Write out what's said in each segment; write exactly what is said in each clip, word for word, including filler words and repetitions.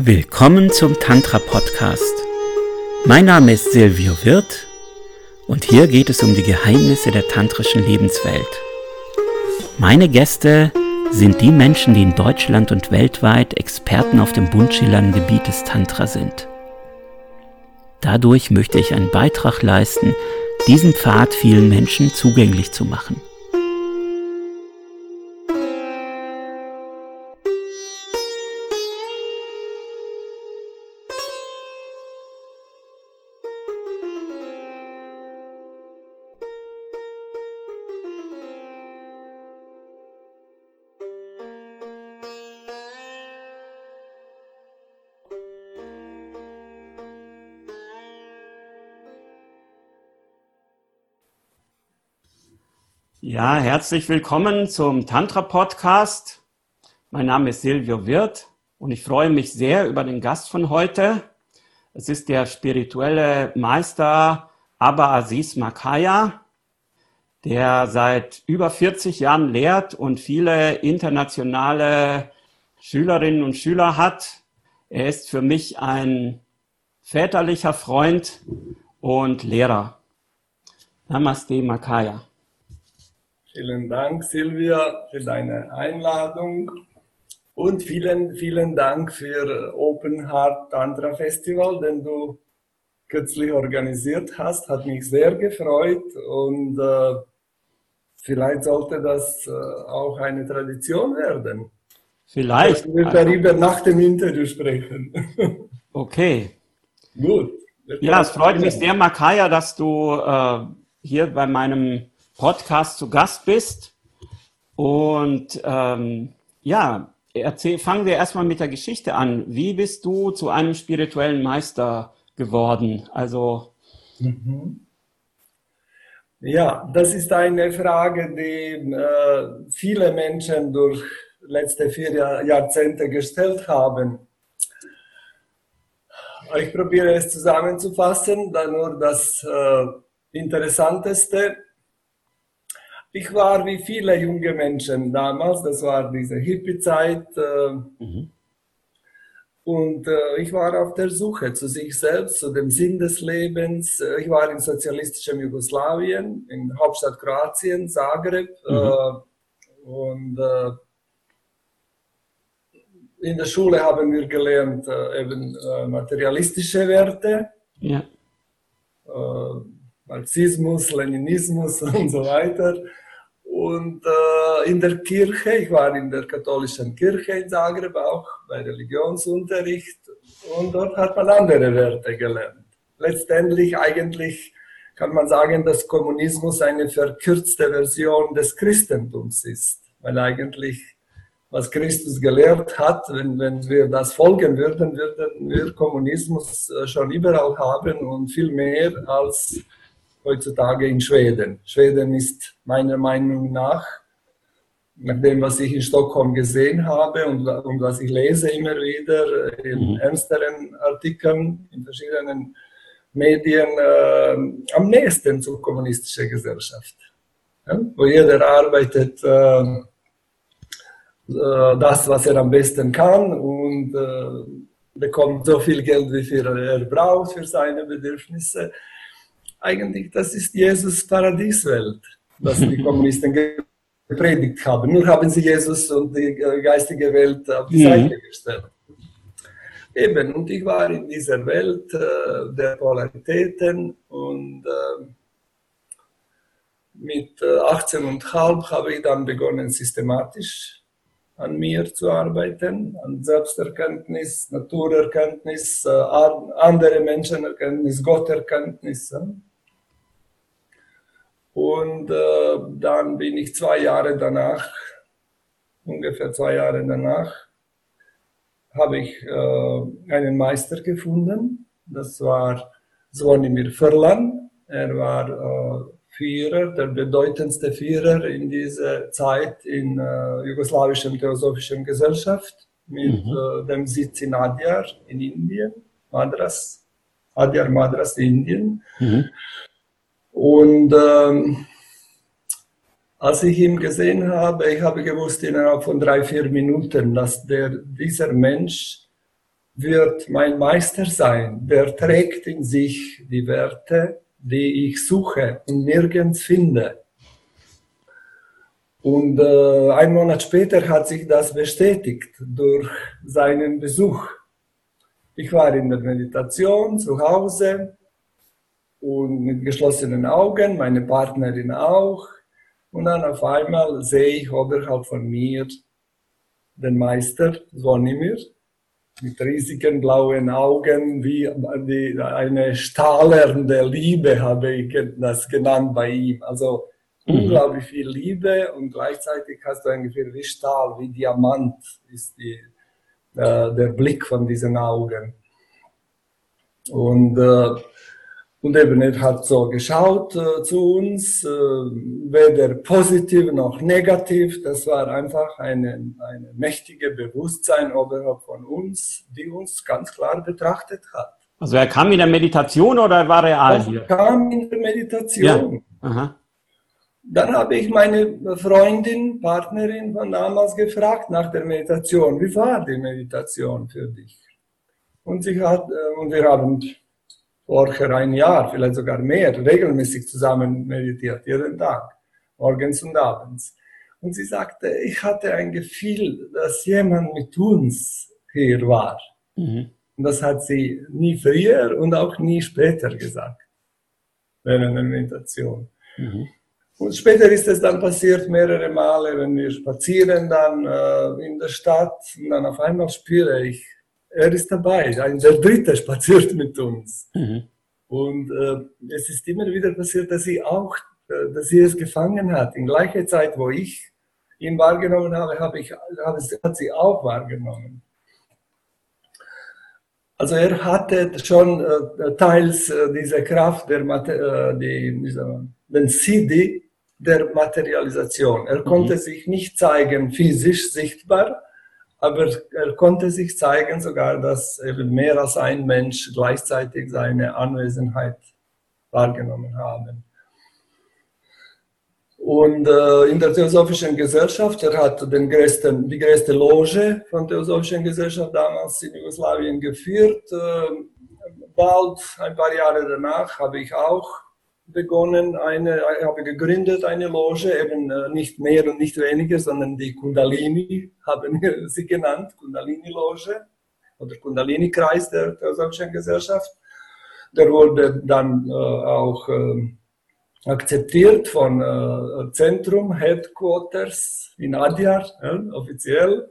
Willkommen zum Tantra-Podcast. Mein Name ist Silvio Wirth und hier geht es um die Geheimnisse der tantrischen Lebenswelt. Meine Gäste sind die Menschen, die in Deutschland und weltweit Experten auf dem bunt schillernden Gebiet des Tantra sind. Dadurch möchte ich einen Beitrag leisten, diesen Pfad vielen Menschen zugänglich zu machen. Ja, herzlich willkommen zum Tantra-Podcast. Mein Name ist Silvio Wirth und ich freue mich sehr über den Gast von heute. Es ist der spirituelle Meister Abba Aziz Makaya, der seit über vierzig Jahren lehrt und viele internationale Schülerinnen und Schüler hat. Er ist für mich ein väterlicher Freund und Lehrer. Namaste Makaya. Vielen Dank, Silvia, für deine Einladung und vielen, vielen Dank für Open Heart Tantra Festival, den du kürzlich organisiert hast. Hat mich sehr gefreut und äh, vielleicht sollte das äh, auch eine Tradition werden. Vielleicht. Wir werden darüber nach dem Interview sprechen. Okay. Gut. Ja, es freut mich sehr, Makaya, dass du äh, hier bei meinem Podcast zu Gast bist. Und ähm, ja, erzähl, fangen wir erstmal mit der Geschichte an. Wie bist du zu einem spirituellen Meister geworden? Also Mhm. Ja, das ist eine Frage, die äh, viele Menschen durch letzte vier Jahr, Jahrzehnte gestellt haben. Ich probiere es zusammenzufassen, dann nur das äh, Interessanteste. Ich war wie viele junge Menschen damals, das war diese Hippie-Zeit, äh, mhm. und äh, ich war auf der Suche zu sich selbst, zu dem Sinn des Lebens. Ich war in sozialistischem Jugoslawien, in Hauptstadt Kroatien, Zagreb, mhm. äh, und äh, in der Schule haben wir gelernt äh, eben äh, materialistische Werte, ja. äh, Marxismus, Leninismus und so weiter. Und äh, in der Kirche, ich war in der katholischen Kirche in Zagreb auch, bei Religionsunterricht, und dort hat man andere Werte gelernt. Letztendlich eigentlich kann man sagen, dass Kommunismus eine verkürzte Version des Christentums ist, weil eigentlich, was Christus gelehrt hat, wenn, wenn wir das folgen würden, würden wir Kommunismus schon überall haben und viel mehr als heutzutage in Schweden. Schweden ist meiner Meinung nach, nach dem, was ich in Stockholm gesehen habe und, und was ich lese immer wieder in mhm. ernsteren Artikeln, in verschiedenen Medien, äh, am nächsten zur kommunistischen Gesellschaft. Ja? Wo jeder arbeitet äh, äh, das, was er am besten kann und äh, bekommt so viel Geld, wie viel er braucht für seine Bedürfnisse. Eigentlich, das ist Jesus' Paradieswelt, was die Kommunisten gepredigt haben. Nur haben sie Jesus und die geistige Welt auf die Seite mhm. gestellt. Eben, und ich war in dieser Welt äh, der Polaritäten und äh, mit äh, achtzehn Komma fünf habe ich dann begonnen, systematisch an mir zu arbeiten, an Selbsterkenntnis, Naturerkenntnis, äh, andere Menschenerkenntnis, Gotterkenntnis. Äh. Und äh, dann bin ich zwei Jahre danach, ungefähr zwei Jahre danach, habe ich äh, einen Meister gefunden. Das war Zvonimir Furlan. Er war äh, Führer, der bedeutendste Führer in dieser Zeit in äh, jugoslawischen Theosophischen Gesellschaft mit mhm. äh, dem Sitz in Adyar in Indien, Madras, Adyar Madras, Indien. Mhm. Und ähm, als ich ihn gesehen habe, ich habe gewusst innerhalb von drei, vier Minuten, dass der, dieser Mensch wird mein Meister sein. Der trägt in sich die Werte, die ich suche und nirgends finde. Und äh, ein Monat später hat sich das bestätigt durch seinen Besuch. Ich war in der Meditation zu Hause und mit geschlossenen Augen, meine Partnerin auch. Und dann auf einmal sehe ich oberhalb von mir den Meister Zvonimir mit riesigen blauen Augen, wie die, eine strahlende Liebe habe ich das genannt bei ihm. Also mhm. unglaublich viel Liebe und gleichzeitig hast du ein Gefühl wie Stahl, wie Diamant ist die, äh, der Blick von diesen Augen. Und, äh, und eben er hat so geschaut äh, zu uns, äh, weder positiv noch negativ. Das war einfach eine, eine mächtige Bewusstsein oberhalb von uns, die uns ganz klar betrachtet hat. Also er kam in der Meditation oder war real er hier? Er kam in der Meditation. Ja. Aha. Dann habe ich meine Freundin, Partnerin von damals gefragt nach der Meditation. Wie war die Meditation für dich? Und sie hat, und wir haben vorher ein Jahr, vielleicht sogar mehr, regelmäßig zusammen meditiert, jeden Tag, morgens und abends. Und sie sagte, ich hatte ein Gefühl, dass jemand mit uns hier war. Mhm. Und das hat sie nie früher und auch nie später gesagt, während der Meditation. Mhm. Und später ist es dann passiert, mehrere Male, wenn wir spazieren dann äh, in der Stadt und dann auf einmal spüre ich, er ist dabei, ein, der Dritte spaziert mit uns. Mhm. Und äh, es ist immer wieder passiert, dass sie auch, äh, dass sie es gefangen hat. In gleicher Zeit, wo ich ihn wahrgenommen habe, habe ich, habe, hat sie auch wahrgenommen. Also er hatte schon äh, teils äh, diese Kraft, der äh, die, diese, den Siddhi der Materialisation. Er mhm. konnte sich nicht zeigen, physisch sichtbar, aber er konnte sich zeigen sogar, dass eben mehr als ein Mensch gleichzeitig seine Anwesenheit wahrgenommen haben. Und äh, in der Theosophischen Gesellschaft, er hat den größten, die größte Loge von der Theosophischen Gesellschaft damals in Jugoslawien geführt. Äh, bald, ein paar Jahre danach, habe ich auch begonnen, eine, habe gegründet eine Loge, eben äh, nicht mehr und nicht weniger, sondern die Kundalini, haben wir sie genannt, Kundalini-Loge oder Kundalini-Kreis der Theosophischen Gesellschaft. Der wurde dann äh, auch äh, akzeptiert von äh, Zentrum, Headquarters in Adyar, ja, offiziell.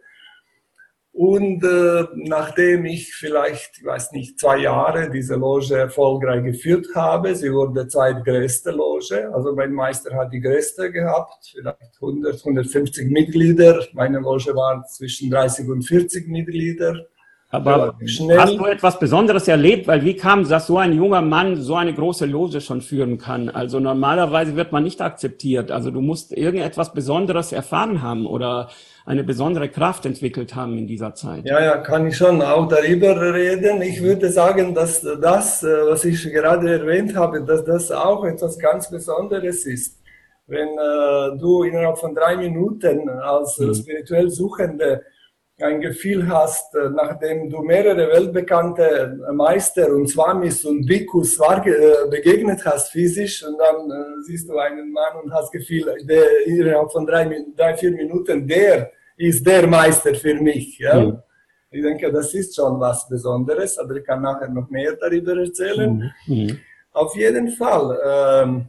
Und äh, nachdem ich vielleicht, ich weiß nicht, zwei Jahre diese Loge erfolgreich geführt habe, sie wurde zweitgrößte Loge, also mein Meister hat die größte gehabt, vielleicht hundert, hundertfünfzig Mitglieder, meine Loge war zwischen dreißig und vierzig Mitglieder. Aber hast du etwas Besonderes erlebt? Weil wie kam es, dass so ein junger Mann so eine große Loge schon führen kann? Also normalerweise wird man nicht akzeptiert. Also du musst irgendetwas Besonderes erfahren haben oder eine besondere Kraft entwickelt haben in dieser Zeit. Ja, ja, kann ich schon auch darüber reden. Ich würde sagen, dass das, was ich gerade erwähnt habe, dass das auch etwas ganz Besonderes ist. Wenn äh, du innerhalb von drei Minuten als mhm. spirituell Suchende ein Gefühl hast, nachdem du mehrere weltbekannte Meister und Swamis und Bhikkhus begegnet hast physisch und dann äh, siehst du einen Mann und hast das Gefühl, der innerhalb von drei, drei, vier Minuten, der ist der Meister für mich. Ja? Mhm. Ich denke, das ist schon was Besonderes, aber ich kann nachher noch mehr darüber erzählen. Mhm. Auf jeden Fall. Ähm,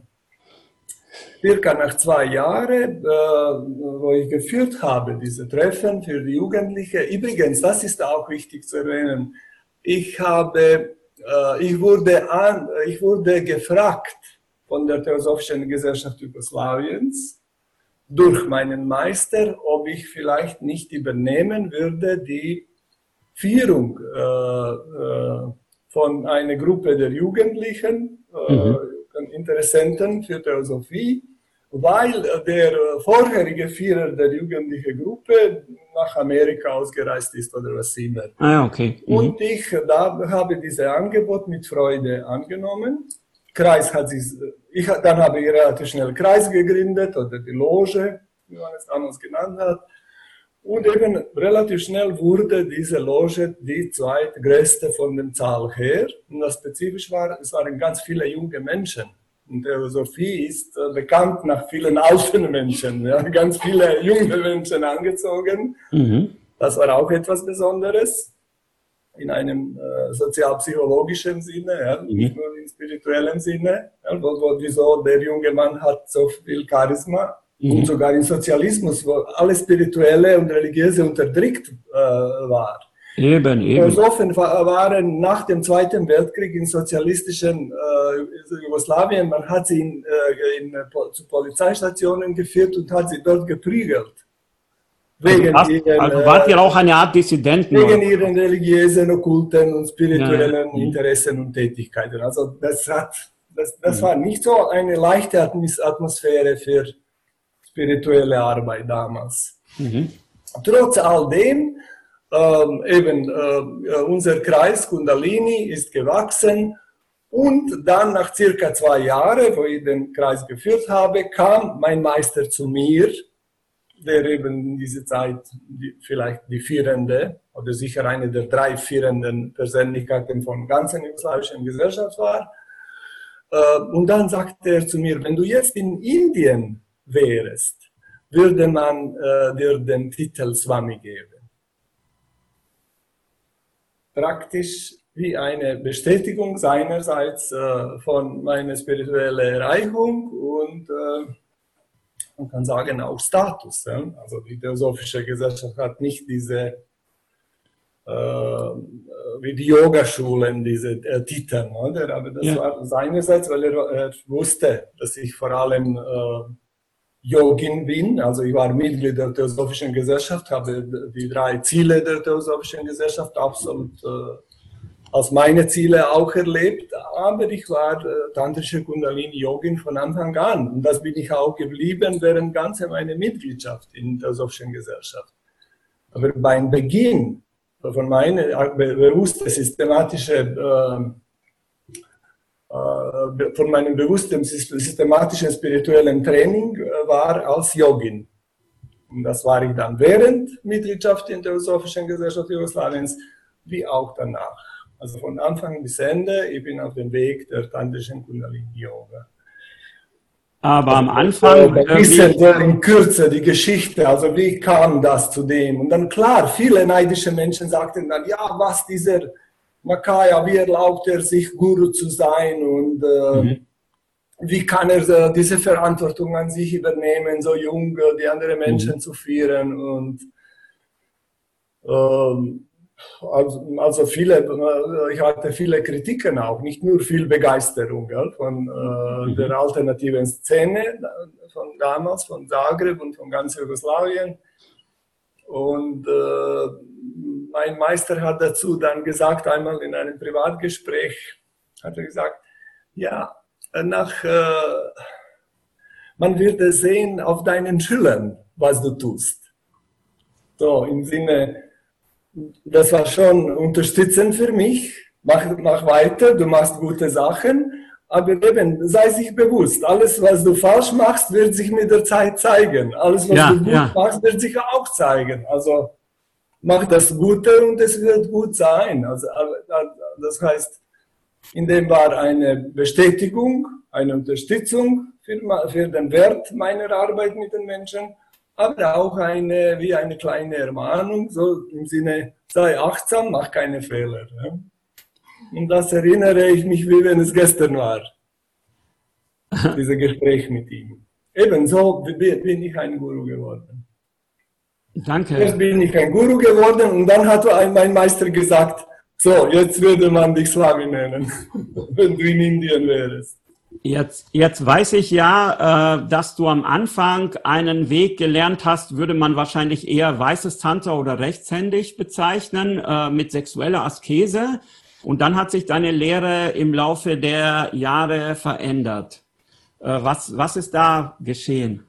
Circa nach zwei Jahren, äh, wo ich geführt habe, diese Treffen für die Jugendlichen. Übrigens, das ist auch wichtig zu erwähnen. Ich habe, äh, ich wurde an, ich wurde gefragt von der Theosophischen Gesellschaft Jugoslawiens durch meinen Meister, ob ich vielleicht nicht übernehmen würde die Führung äh, äh, von einer Gruppe der Jugendlichen, äh, mhm. Interessenten für Theosophie, weil der vorherige Führer der jugendlichen Gruppe nach Amerika ausgereist ist oder was immer. Ah, okay. Mhm. Und ich da habe dieses Angebot mit Freude angenommen. Kreis hat sich, ich, dann habe ich relativ schnell Kreis gegründet oder die Loge, wie man es damals genannt hat. Und eben relativ schnell wurde diese Loge die zweitgrößte von der Zahl her. Und das spezifisch war, es waren ganz viele junge Menschen. Und Theosophie ist äh, bekannt nach vielen alten Menschen, ja, ganz viele junge Menschen angezogen. Mhm. Das war auch etwas Besonderes in einem äh, sozialpsychologischen Sinne, ja, mhm. nicht nur im spirituellen Sinne. Ja, wo, wo, wieso der junge Mann hat so viel Charisma. Mhm. Und sogar im Sozialismus, wo alles Spirituelle und Religiöse unterdrückt äh, war. Eben, eben. Philosophen waren nach dem Zweiten Weltkrieg im sozialistischen äh, Jugoslawien, man hat sie in, äh, in, zu Polizeistationen geführt und hat sie dort geprügelt. Wegen also, ihren, also wart ihr auch eine Art Dissidenten? Wegen oder? Ihren religiösen, okkulten und spirituellen ja. Interessen und Tätigkeiten. Also das, hat, das, das mhm. war nicht so eine leichte Atmosphäre für spirituelle Arbeit damals. Mhm. Trotz all dem, ähm, eben äh, unser Kreis Kundalini ist gewachsen und dann nach circa zwei Jahren, wo ich den Kreis geführt habe, kam mein Meister zu mir, der eben in dieser Zeit die, vielleicht die führende oder sicher eine der drei führenden Persönlichkeiten von ganzen jugoslawischen Gesellschaft war. Äh, und dann sagte er zu mir, wenn du jetzt in Indien wärst, würde man äh, dir den Titel Swami geben. Praktisch wie eine Bestätigung seinerseits äh, von meiner spirituellen Erreichung und äh, man kann sagen auch Status. Ja? Also die Theosophische Gesellschaft hat nicht diese, äh, wie die Yogaschulen, diese äh, Titel, oder? Aber das ja. war seinerseits, weil er, er wusste, dass ich vor allem äh, Yogin bin, also ich war Mitglied der Theosophischen Gesellschaft, habe die drei Ziele der Theosophischen Gesellschaft absolut äh, als meine Ziele auch erlebt, aber ich war äh, tantrische Kundalini-Yogin von Anfang an und das bin ich auch geblieben während ganze meine Mitgliedschaft in der Theosophischen Gesellschaft. Aber beim Beginn von meiner bewussten systematischen äh, von meinem bewussten, systematischen spirituellen Training war als Yogin. Und das war ich dann während Mitgliedschaft in der Theosophischen Gesellschaft Jugoslawiens, wie auch danach. Also von Anfang bis Ende, ich bin auf dem Weg der tantrischen Kundalini-Yoga. Aber am Anfang... Ein bisschen so in Kürze die Geschichte, also wie kam das zu dem? Und dann klar, viele neidische Menschen sagten dann, ja, was dieser... Makaya, wie erlaubt er sich, Guru zu sein und äh, mhm. wie kann er äh, diese Verantwortung an sich übernehmen, so jung äh, die anderen Menschen mhm. zu führen und ähm, also, also viele, äh, ich hatte viele Kritiken auch, nicht nur viel Begeisterung gell, von äh, mhm. der alternativen Szene von damals, von Zagreb und von ganz Jugoslawien und äh, mein Meister hat dazu dann gesagt, einmal in einem Privatgespräch, hat er gesagt, ja, nach, äh, man wird es sehen auf deinen Schülern, was du tust. So, im Sinne, das war schon unterstützend für mich, mach, mach weiter, du machst gute Sachen, aber eben, sei sich bewusst, alles, was du falsch machst, wird sich mit der Zeit zeigen. Alles, was ja, du gut ja. machst, wird sich auch zeigen. Also, mach das Gute und es wird gut sein. Also, das heißt, in dem war eine Bestätigung, eine Unterstützung für, für den Wert meiner Arbeit mit den Menschen, aber auch eine, wie eine kleine Ermahnung, so im Sinne, sei achtsam, mach keine Fehler. Ja? Und das erinnere ich mich, wie wenn es gestern war, dieses Gespräch mit ihm. Ebenso bin ich ein Guru geworden. Danke. Jetzt bin ich ein Guru geworden und dann hat mein Meister gesagt, so, jetzt würde man dich Swami nennen, wenn du in Indien wärst. Jetzt, jetzt weiß ich ja, äh, dass du am Anfang einen Weg gelernt hast, würde man wahrscheinlich eher weißes Tantra oder rechtshändig bezeichnen, äh, mit sexueller Askese. Und dann hat sich deine Lehre im Laufe der Jahre verändert. Äh, was, was ist da geschehen?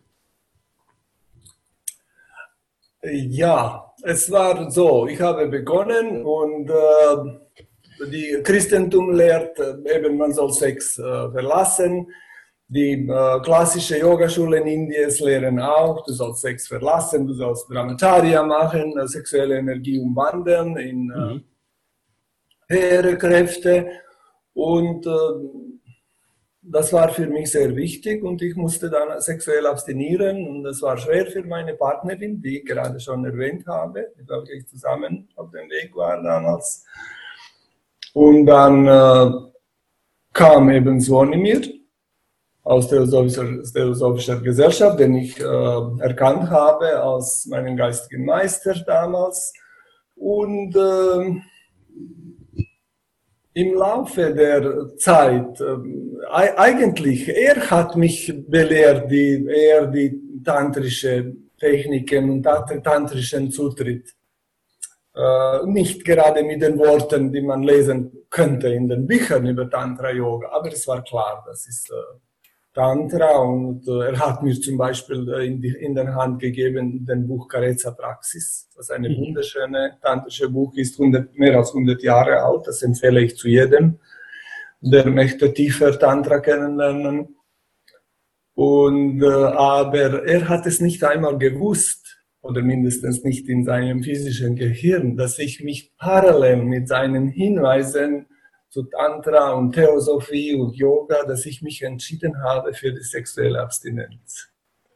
Ja, es war so, ich habe begonnen und äh, die Christentum lehrt, äh, eben man soll Sex äh, verlassen. Die äh, klassische Yogaschule in Indien lehren auch, du sollst Sex verlassen, du sollst Brahmacharya machen, äh, sexuelle Energie umwandeln in äh, Mhm. höhere Kräfte. Und äh, das war für mich sehr wichtig und ich musste dann sexuell abstinieren und das war schwer für meine Partnerin, die ich gerade schon erwähnt habe, mit der ich zusammen auf dem Weg war damals. Und dann äh, kam eben Zvonimir aus der Theosophischen Gesellschaft, den ich äh, erkannt habe als meinen geistigen Meister damals. Und äh, im Laufe der Zeit, äh, eigentlich, er hat mich belehrt, die, eher die tantrische Techniken und tantrischen Zutritt. Äh, nicht gerade mit den Worten, die man lesen könnte in den Büchern über Tantra-Yoga, aber es war klar, das ist äh, Tantra und äh, er hat mir zum Beispiel äh, in, die, in der Hand gegeben den Buch Kareza Praxis, das eine Mhm. wunderschöne tantrische Buch ist, hundert, mehr als hundert Jahre alt, das empfehle ich zu jedem, der möchte tiefer Tantra kennenlernen. Und, äh, aber er hat es nicht einmal gewusst, oder mindestens nicht in seinem physischen Gehirn, dass ich mich parallel mit seinen Hinweisen zu Tantra und Theosophie und Yoga, dass ich mich entschieden habe für die sexuelle Abstinenz.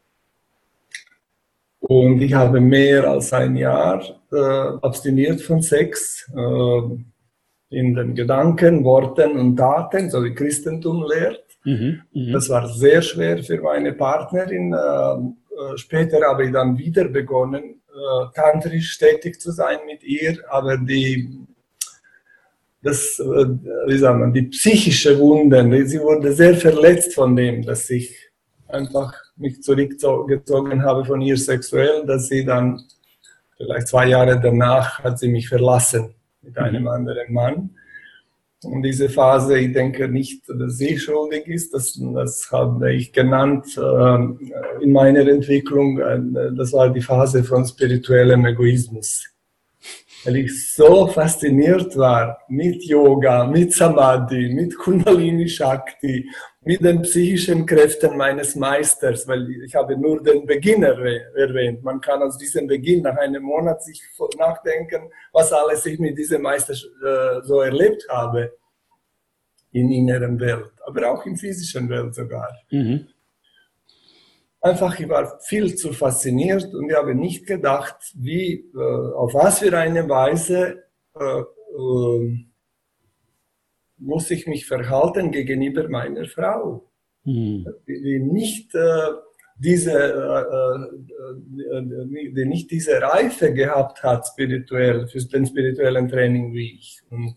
Und ich habe mehr als ein Jahr äh, abstiniert von Sex, äh, in den Gedanken, Worten und Taten, so wie Christentum lehrt. Mhm. Mhm. Das war sehr schwer für meine Partnerin. Äh, später habe ich dann wieder begonnen, äh, tantrisch tätig zu sein mit ihr, aber die Das, wie sagt man, die psychische Wunden, sie wurde sehr verletzt von dem, dass ich einfach mich zurückgezogen habe von ihr sexuell, dass sie dann, vielleicht zwei Jahre danach, hat sie mich verlassen mit einem Mhm. anderen Mann. Und diese Phase, ich denke nicht, dass sie schuldig ist, das, das habe ich genannt äh, in meiner Entwicklung, äh, das war die Phase von spirituellem Egoismus. Weil ich so fasziniert war mit Yoga, mit Samadhi, mit Kundalini Shakti, mit den psychischen Kräften meines Meisters, weil ich habe nur den Beginn erwähnt. Man kann aus diesem Beginn nach einem Monat sich nachdenken, was alles ich mit diesem Meister äh, so erlebt habe in inneren Welt, aber auch in physischen Welt sogar. Mhm. Einfach, ich war viel zu fasziniert und ich habe nicht gedacht, wie, äh, auf was für eine Weise äh, äh, muss ich mich verhalten gegenüber meiner Frau, Mhm. die, die nicht äh, diese, äh, äh, die nicht diese Reife gehabt hat spirituell für den spirituellen Training wie ich. Und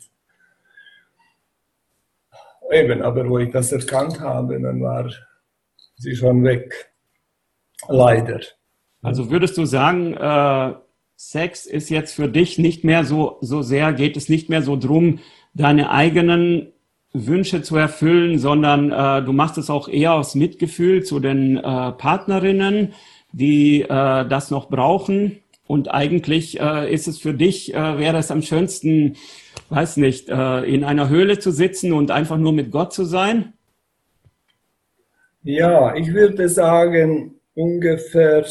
eben, aber wo ich das erkannt habe, dann war sie schon weg. Leider. Also würdest du sagen, äh, Sex ist jetzt für dich nicht mehr so, so sehr, geht es nicht mehr so drum, deine eigenen Wünsche zu erfüllen, sondern äh, du machst es auch eher aus Mitgefühl zu den äh, Partnerinnen, die äh, das noch brauchen. Und eigentlich äh, ist es für dich, äh, wäre es am schönsten, weiß nicht, äh, in einer Höhle zu sitzen und einfach nur mit Gott zu sein? Ja, ich würde sagen, ungefähr,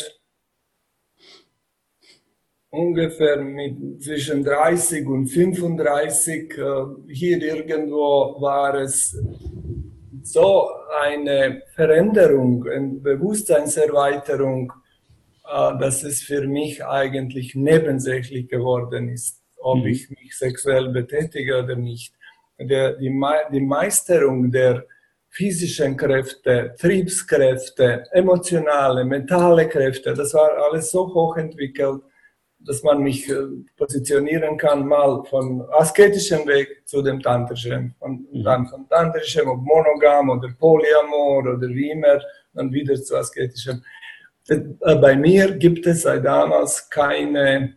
ungefähr mit zwischen dreißig und fünfunddreißig, äh, hier irgendwo war es so eine Veränderung, eine Bewusstseinserweiterung, äh, dass es für mich eigentlich nebensächlich geworden ist, ob Mhm. ich mich sexuell betätige oder nicht. Der, die, die Meisterung der physischen Kräfte, Triebskräfte, emotionale, mentale Kräfte, das war alles so hochentwickelt, dass man mich äh, positionieren kann, mal von asketischem Weg zu dem tantrischen, und Mhm. dann von tantrischem, ob monogam oder polyamor oder wie immer, dann wieder zu asketischem. Bei mir gibt es seit damals keine,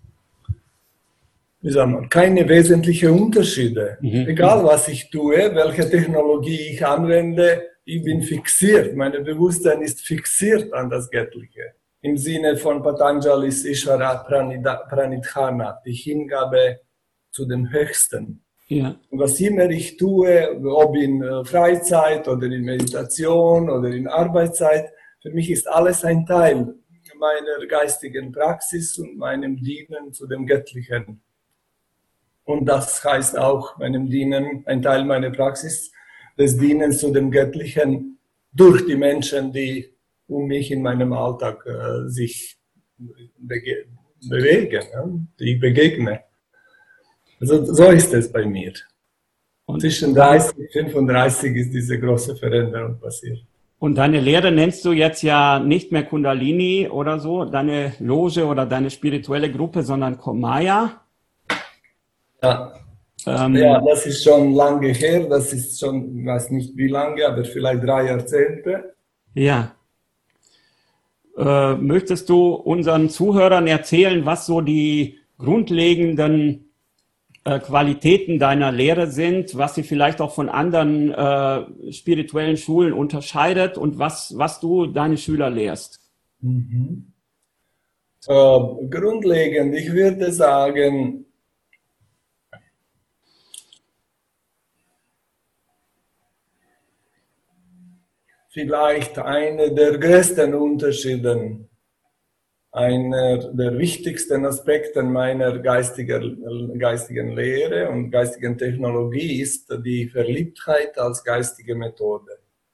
wie sagt man, keine wesentlichen Unterschiede. Mhm. Egal was ich tue, welche Technologie ich anwende, ich bin fixiert. Mein Bewusstsein ist fixiert an das Göttliche. Im Sinne von Patanjali's Ishvara Pranidhana, die Hingabe zu dem Höchsten. Ja. Und was immer ich tue, ob in Freizeit oder in Meditation oder in Arbeitszeit, für mich ist alles ein Teil meiner geistigen Praxis und meinem Dienen zu dem Göttlichen. Und das heißt auch meinem Dienen, ein Teil meiner Praxis, des Dienens zu dem Göttlichen durch die Menschen, die um mich in meinem Alltag äh, sich bege bewegen, ja, die ich begegne. Also so ist es bei mir. Und zwischen dreißig und fünfunddreißig ist diese große Veränderung passiert. Und deine Lehre nennst du jetzt ja nicht mehr Kundalini oder so, deine Loge oder deine spirituelle Gruppe, sondern Komaya. Ja. Ähm, ja, das ist schon lange her, das ist schon, ich weiß nicht wie lange, aber vielleicht drei Jahrzehnte. Ja. Äh, möchtest du unseren Zuhörern erzählen, was so die grundlegenden Qualitäten deiner Lehre sind, was sie vielleicht auch von anderen äh, spirituellen Schulen unterscheidet und was, was du deine Schüler lehrst? Mhm. Äh, grundlegend, ich würde sagen, vielleicht einer der größten Unterschiede, einer der wichtigsten Aspekte meiner geistigen, geistigen Lehre und geistigen Technologie ist die Verliebtheit als geistige Methode.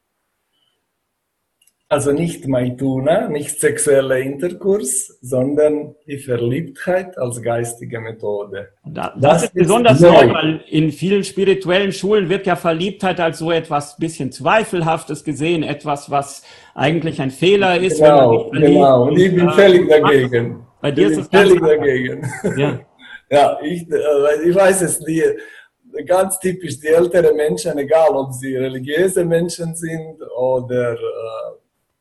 Also nicht Maituna, nicht sexueller Interkurs, sondern die Verliebtheit als geistige Methode. Das, das ist besonders neu, weil in vielen spirituellen Schulen wird ja Verliebtheit als so etwas bisschen Zweifelhaftes gesehen, etwas, was eigentlich ein Fehler ist. Genau, genau. Und ich bin völlig dagegen. Bei dir ist es völlig dagegen. Ja, ja ich, ich weiß es, die, ganz typisch die älteren Menschen, egal ob sie religiöse Menschen sind oder äh,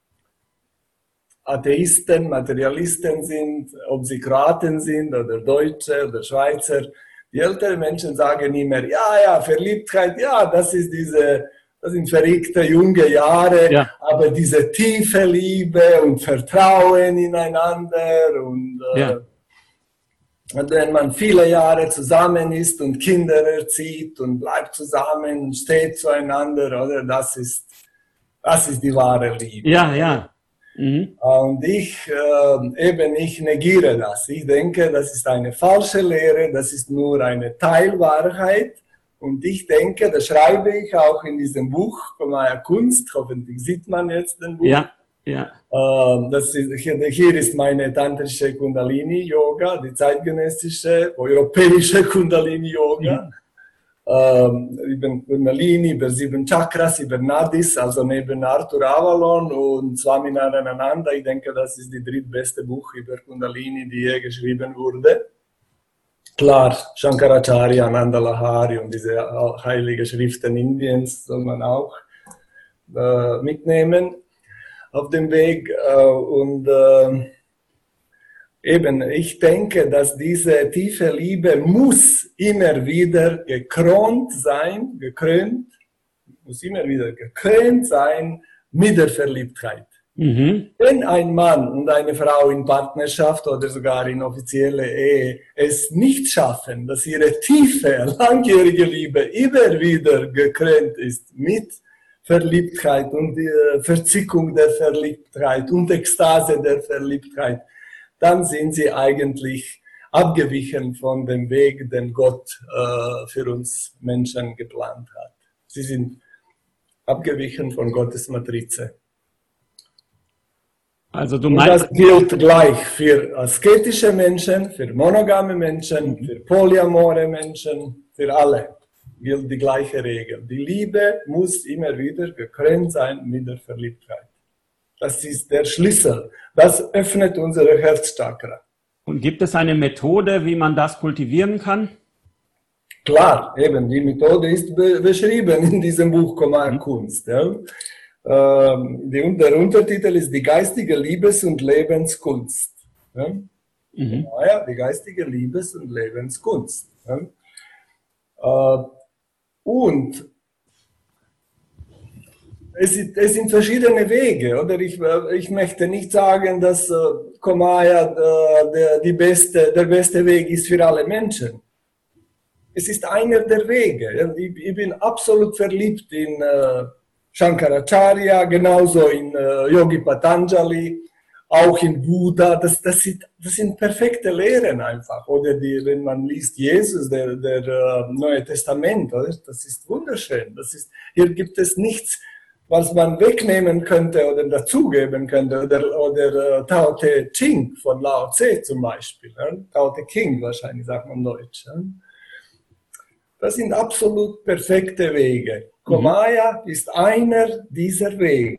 Atheisten, Materialisten sind, ob sie Kroaten sind oder Deutsche oder Schweizer. Die älteren Menschen sagen immer, ja, ja, Verliebtheit, ja, das ist diese, das sind verrückte junge Jahre, ja. Aber diese tiefe Liebe und Vertrauen ineinander und, ja. äh, und wenn man viele Jahre zusammen ist und Kinder erzieht und bleibt zusammen, steht zueinander, oder das ist, das ist die wahre Liebe. Ja, ja. Mhm. Und ich äh, eben, ich negiere das. Ich denke, das ist eine falsche Lehre, das ist nur eine Teilwahrheit. Und ich denke, das schreibe ich auch in diesem Buch, Komaya Kunst, hoffentlich sieht man jetzt den Buch. Ja, ja. Äh, das ist, hier, hier ist meine tantrische Kundalini-Yoga, die zeitgenössische, europäische Kundalini-Yoga. Mhm. Ähm, über Kundalini, über sieben Chakras, über Nadis, also neben Arthur Avalon und Swami Narayananda. Ich denke, das ist die drittbeste Buch über Kundalini, die je geschrieben wurde. Klar, Shankaracharya, Ananda Lahari und diese heiligen Schriften Indiens soll man auch äh, mitnehmen auf dem Weg. Äh, und äh, Eben, ich denke, dass diese tiefe Liebe muss immer wieder gekrönt sein, gekrönt, muss immer wieder gekrönt sein mit der Verliebtheit. Mhm. Wenn ein Mann und eine Frau in Partnerschaft oder sogar in offizieller Ehe es nicht schaffen, dass ihre tiefe, langjährige Liebe immer wieder gekrönt ist mit Verliebtheit und die Verzickung der Verliebtheit und Ekstase der Verliebtheit, dann sind sie eigentlich abgewichen von dem Weg, den Gott äh, für uns Menschen geplant hat. Sie sind abgewichen von Gottes Matrize. Also du Und meinst, das gilt gleich für asketische Menschen, für monogame Menschen, für polyamore Menschen, für alle gilt die gleiche Regel. Die Liebe muss immer wieder gekrönt sein mit der Verliebtheit. Das ist der Schlüssel. Das öffnet unsere Herzchakra. Und gibt es eine Methode, wie man das kultivieren kann? Klar, eben, die Methode ist be beschrieben in diesem Buch Komaya Kunst. Ja. Ähm, die, der Untertitel ist die geistige Liebes- und Lebenskunst. Ja. Mhm. Ja, die geistige Liebes- und Lebenskunst. Ja. Äh, und Es sind, es sind verschiedene Wege, oder? Ich, ich möchte nicht sagen, dass äh, Komaya äh, der, die beste, der beste Weg ist für alle Menschen. es ist einer der Wege. Ich, ich bin absolut verliebt in äh, Shankaracharya, genauso in äh, Yogi Patanjali, auch in Buddha. Das, das, sind, das sind perfekte Lehren einfach. Oder die, wenn man liest Jesus, der, der äh, Neue Testament, oder? Das ist wunderschön. Das ist, hier gibt es nichts, was man wegnehmen könnte oder dazugeben könnte. Oder, oder äh, Tao Te Ching von Lao Tse zum Beispiel. Ja? Tao Te King wahrscheinlich, sagt man Deutsch. Ja? Das sind absolut perfekte Wege. Komaya mhm. ist einer dieser Wege.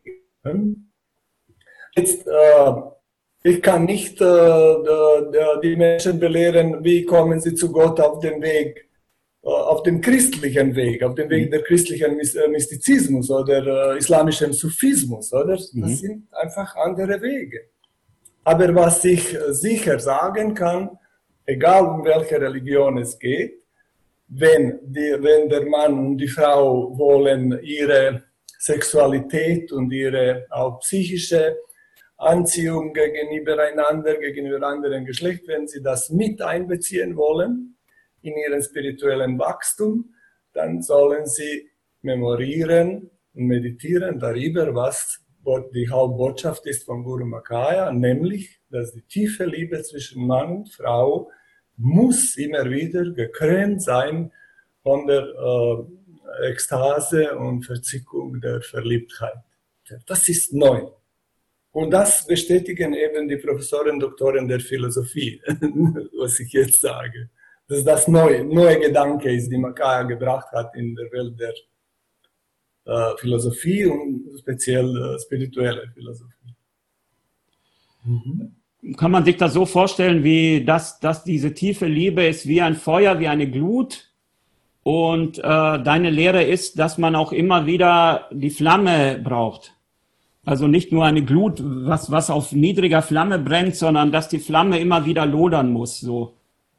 Jetzt, äh, ich kann nicht äh, die Menschen belehren, wie kommen sie zu Gott auf den Weg, äh, auf den christlichen Weg, auf den Weg der christlichen Mystizismus oder äh, islamischen Sufismus, oder? Das mhm. sind einfach andere Wege. Aber was ich sicher sagen kann, egal um welche Religion es geht, wenn, die, wenn der Mann und die Frau wollen ihre Sexualität und ihre auch psychische Anziehung gegenüber einander, gegenüber anderen Geschlecht, wenn sie das mit einbeziehen wollen in ihren spirituellen Wachstum, dann sollen sie memorieren und meditieren darüber, was die Hauptbotschaft ist von Guru Makaya, nämlich, dass die tiefe Liebe zwischen Mann und Frau muss immer wieder gekrönt sein von der äh, Ekstase und Verzickung der Verliebtheit. Das ist neu. Und das bestätigen eben die Professoren und Doktoren der Philosophie, was ich jetzt sage. Dass das neue, neue Gedanke ist, die Makaya gebracht hat in der Welt der äh, Philosophie und speziell äh, spirituelle Philosophie. Mhm. Kann man sich das so vorstellen, wie dass, dass diese tiefe Liebe ist wie ein Feuer, wie eine Glut? Und äh, deine Lehre ist, dass man auch immer wieder die Flamme braucht. Also nicht nur eine Glut, was, was auf niedriger Flamme brennt, sondern dass die Flamme immer wieder lodern muss. So.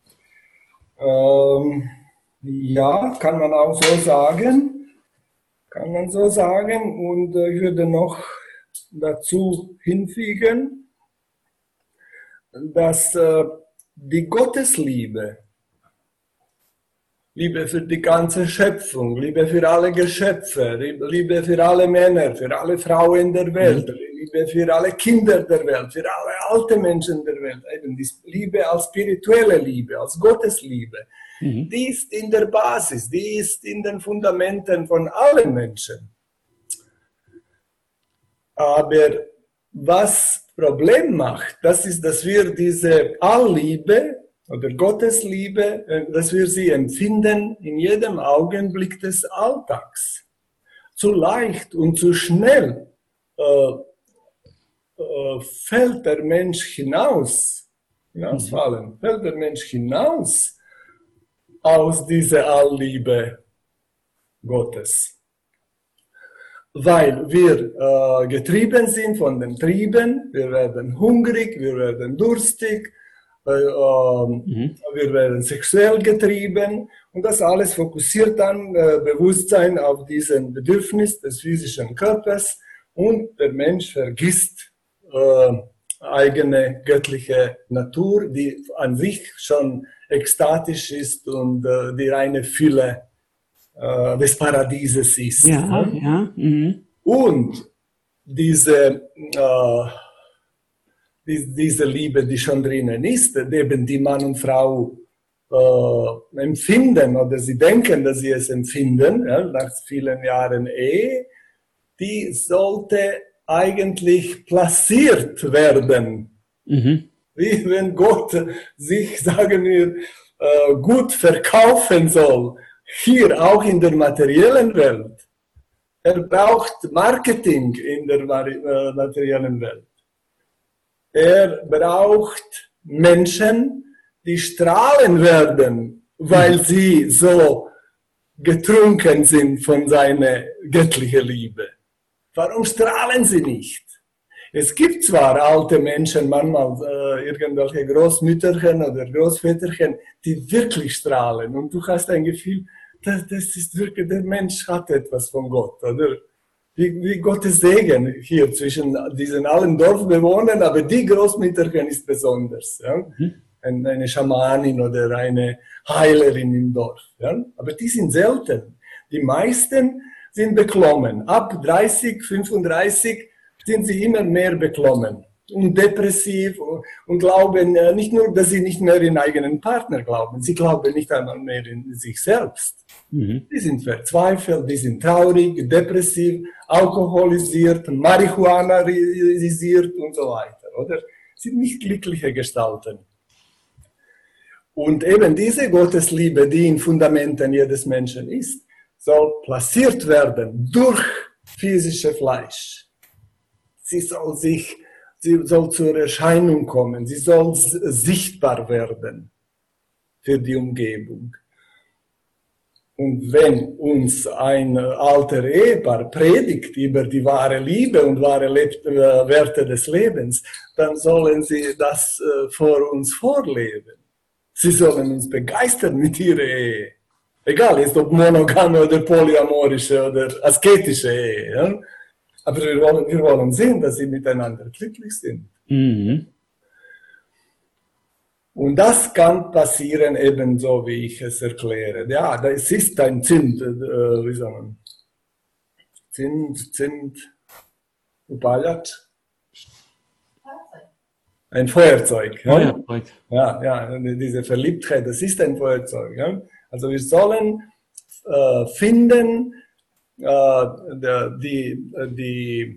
Ähm, ja, kann man auch so sagen. Kann man so sagen. Und äh, ich würde noch dazu hinfügen, dass äh, die Gottesliebe, Liebe für die ganze Schöpfung, Liebe für alle Geschöpfe, Liebe für alle Männer, für alle Frauen der Welt, Liebe für alle Kinder der Welt, für alle alte Menschen der Welt, eben die Liebe als spirituelle Liebe, als Gottesliebe, mhm. die ist in der Basis, die ist in den Fundamenten von allen Menschen. Aber was Problem macht, das ist, dass wir diese Allliebe oder Gottesliebe, dass wir sie empfinden in jedem Augenblick des Alltags. Zu leicht und zu schnell äh, äh, fällt der Mensch hinaus, hinausfallen, fällt der Mensch hinaus aus dieser Allliebe Gottes. Weil wir äh, getrieben sind von den Trieben, wir werden hungrig, wir werden durstig, äh, äh, mhm. wir werden sexuell getrieben und das alles fokussiert dann äh, Bewusstsein auf diesen Bedürfnis des physischen Körpers und der Mensch vergisst äh, eigene göttliche Natur, die an sich schon ekstatisch ist und äh, die reine Fülle des Paradieses ist. Ja, ja. Mhm. Und diese, äh, die, diese Liebe, die schon drinnen ist, eben die Mann und Frau äh, empfinden oder sie denken, dass sie es empfinden, ja, nach vielen Jahren Ehe, die sollte eigentlich platziert werden. Mhm. Wie wenn Gott sich, sagen wir, äh, gut verkaufen soll. Hier auch in der materiellen Welt. Er braucht Marketing in der materiellen Welt. Er braucht Menschen, die strahlen werden, weil sie so getrunken sind von seiner göttlichen Liebe. Warum strahlen sie nicht? Es gibt zwar alte Menschen, manchmal äh, irgendwelche Großmütterchen oder Großväterchen, die wirklich strahlen. Und du hast ein Gefühl, das, das ist wirklich, der Mensch hat etwas von Gott, oder? Wie, wie Gottes Segen hier zwischen diesen allen Dorfbewohnern, aber die Großmütterchen ist besonders. Ja? Mhm. eine Schamanin oder eine Heilerin im Dorf. Ja? Aber die sind selten. Die meisten sind beklommen. Ab dreißig, fünfunddreißig sind sie immer mehr beklommen und depressiv und glauben nicht nur, dass sie nicht mehr in eigenen Partner glauben, sie glauben nicht einmal mehr in sich selbst. Mhm. Die sind verzweifelt, die sind traurig, depressiv, alkoholisiert, marihuanarisiert und so weiter, oder? Sind nicht glückliche Gestalten. Und eben diese Gottesliebe, die in Fundamenten jedes Menschen ist, soll platziert werden durch physische Fleisch. Sie soll sich, sie soll zur Erscheinung kommen, sie soll sichtbar werden für die Umgebung. Und wenn uns ein alter Ehepaar predigt über die wahre Liebe und wahre Leb- äh, Werte des Lebens, dann sollen sie das äh, vor uns vorleben. Sie sollen uns begeistern mit ihrer Ehe. Egal, ist ob monogame oder polyamorische oder asketische Ehe. Ja? Aber wir wollen, wir wollen sehen, dass sie miteinander glücklich sind. Mhm. Und das kann passieren ebenso, wie ich es erkläre. Ja, das ist ein Zimt, äh, wie sagt man? Zimt, Zimt, Upaljac? Ein Feuerzeug. Ja? Feuerzeug. Ja, ja, diese Verliebtheit, das ist ein Feuerzeug. Ja? Also wir sollen äh, finden, äh, die, die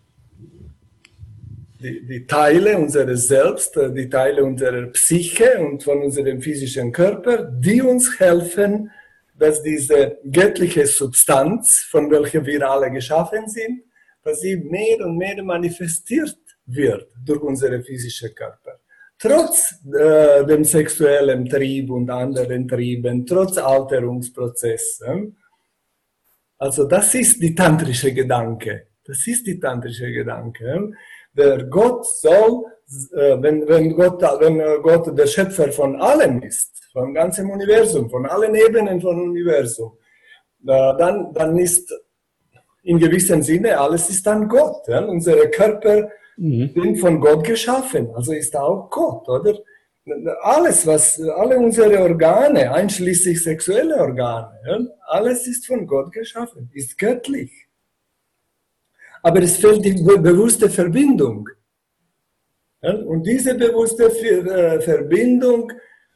Die, die Teile unseres Selbst, die Teile unserer Psyche und von unserem physischen Körper, die uns helfen, dass diese göttliche Substanz, von welcher wir alle geschaffen sind, dass sie mehr und mehr manifestiert wird durch unseren physischen Körper. Trotz äh, dem sexuellen Trieb und anderen Trieben, trotz Alterungsprozessen. Also das ist die tantrische Gedanke. Das ist die tantrische Gedanke. Der Gott soll, wenn, wenn, Gott, wenn Gott der Schöpfer von allem ist, vom ganzen Universum, von allen Ebenen vom Universum, dann, dann ist in gewissem Sinne alles ist dann Gott. Ja? Unsere Körper mhm. sind von Gott geschaffen, also ist auch Gott, oder? Alles, was, alle unsere Organe, einschließlich sexuelle Organe, ja? Alles ist von Gott geschaffen, ist göttlich. Aber es fehlt die bewusste Verbindung. Ja? Und diese bewusste Verbindung,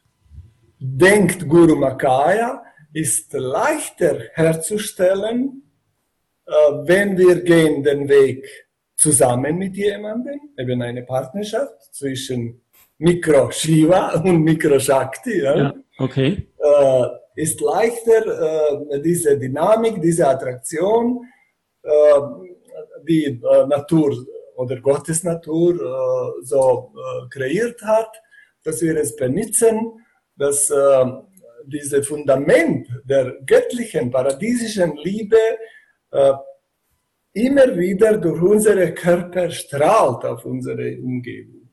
denkt Guru Makhaya, ist leichter herzustellen, wenn wir gehen den Weg zusammen mit jemandem, eben eine Partnerschaft zwischen Mikro-Shiva und Mikro-Shakti. Ja? Ja, okay. Ist leichter, diese Dynamik, diese Attraktion, die äh, Natur oder Gottes Natur äh, so äh, kreiert hat, dass wir es benutzen, dass äh, dieses Fundament der göttlichen, paradiesischen Liebe äh, immer wieder durch unsere Körper strahlt auf unsere Umgebung.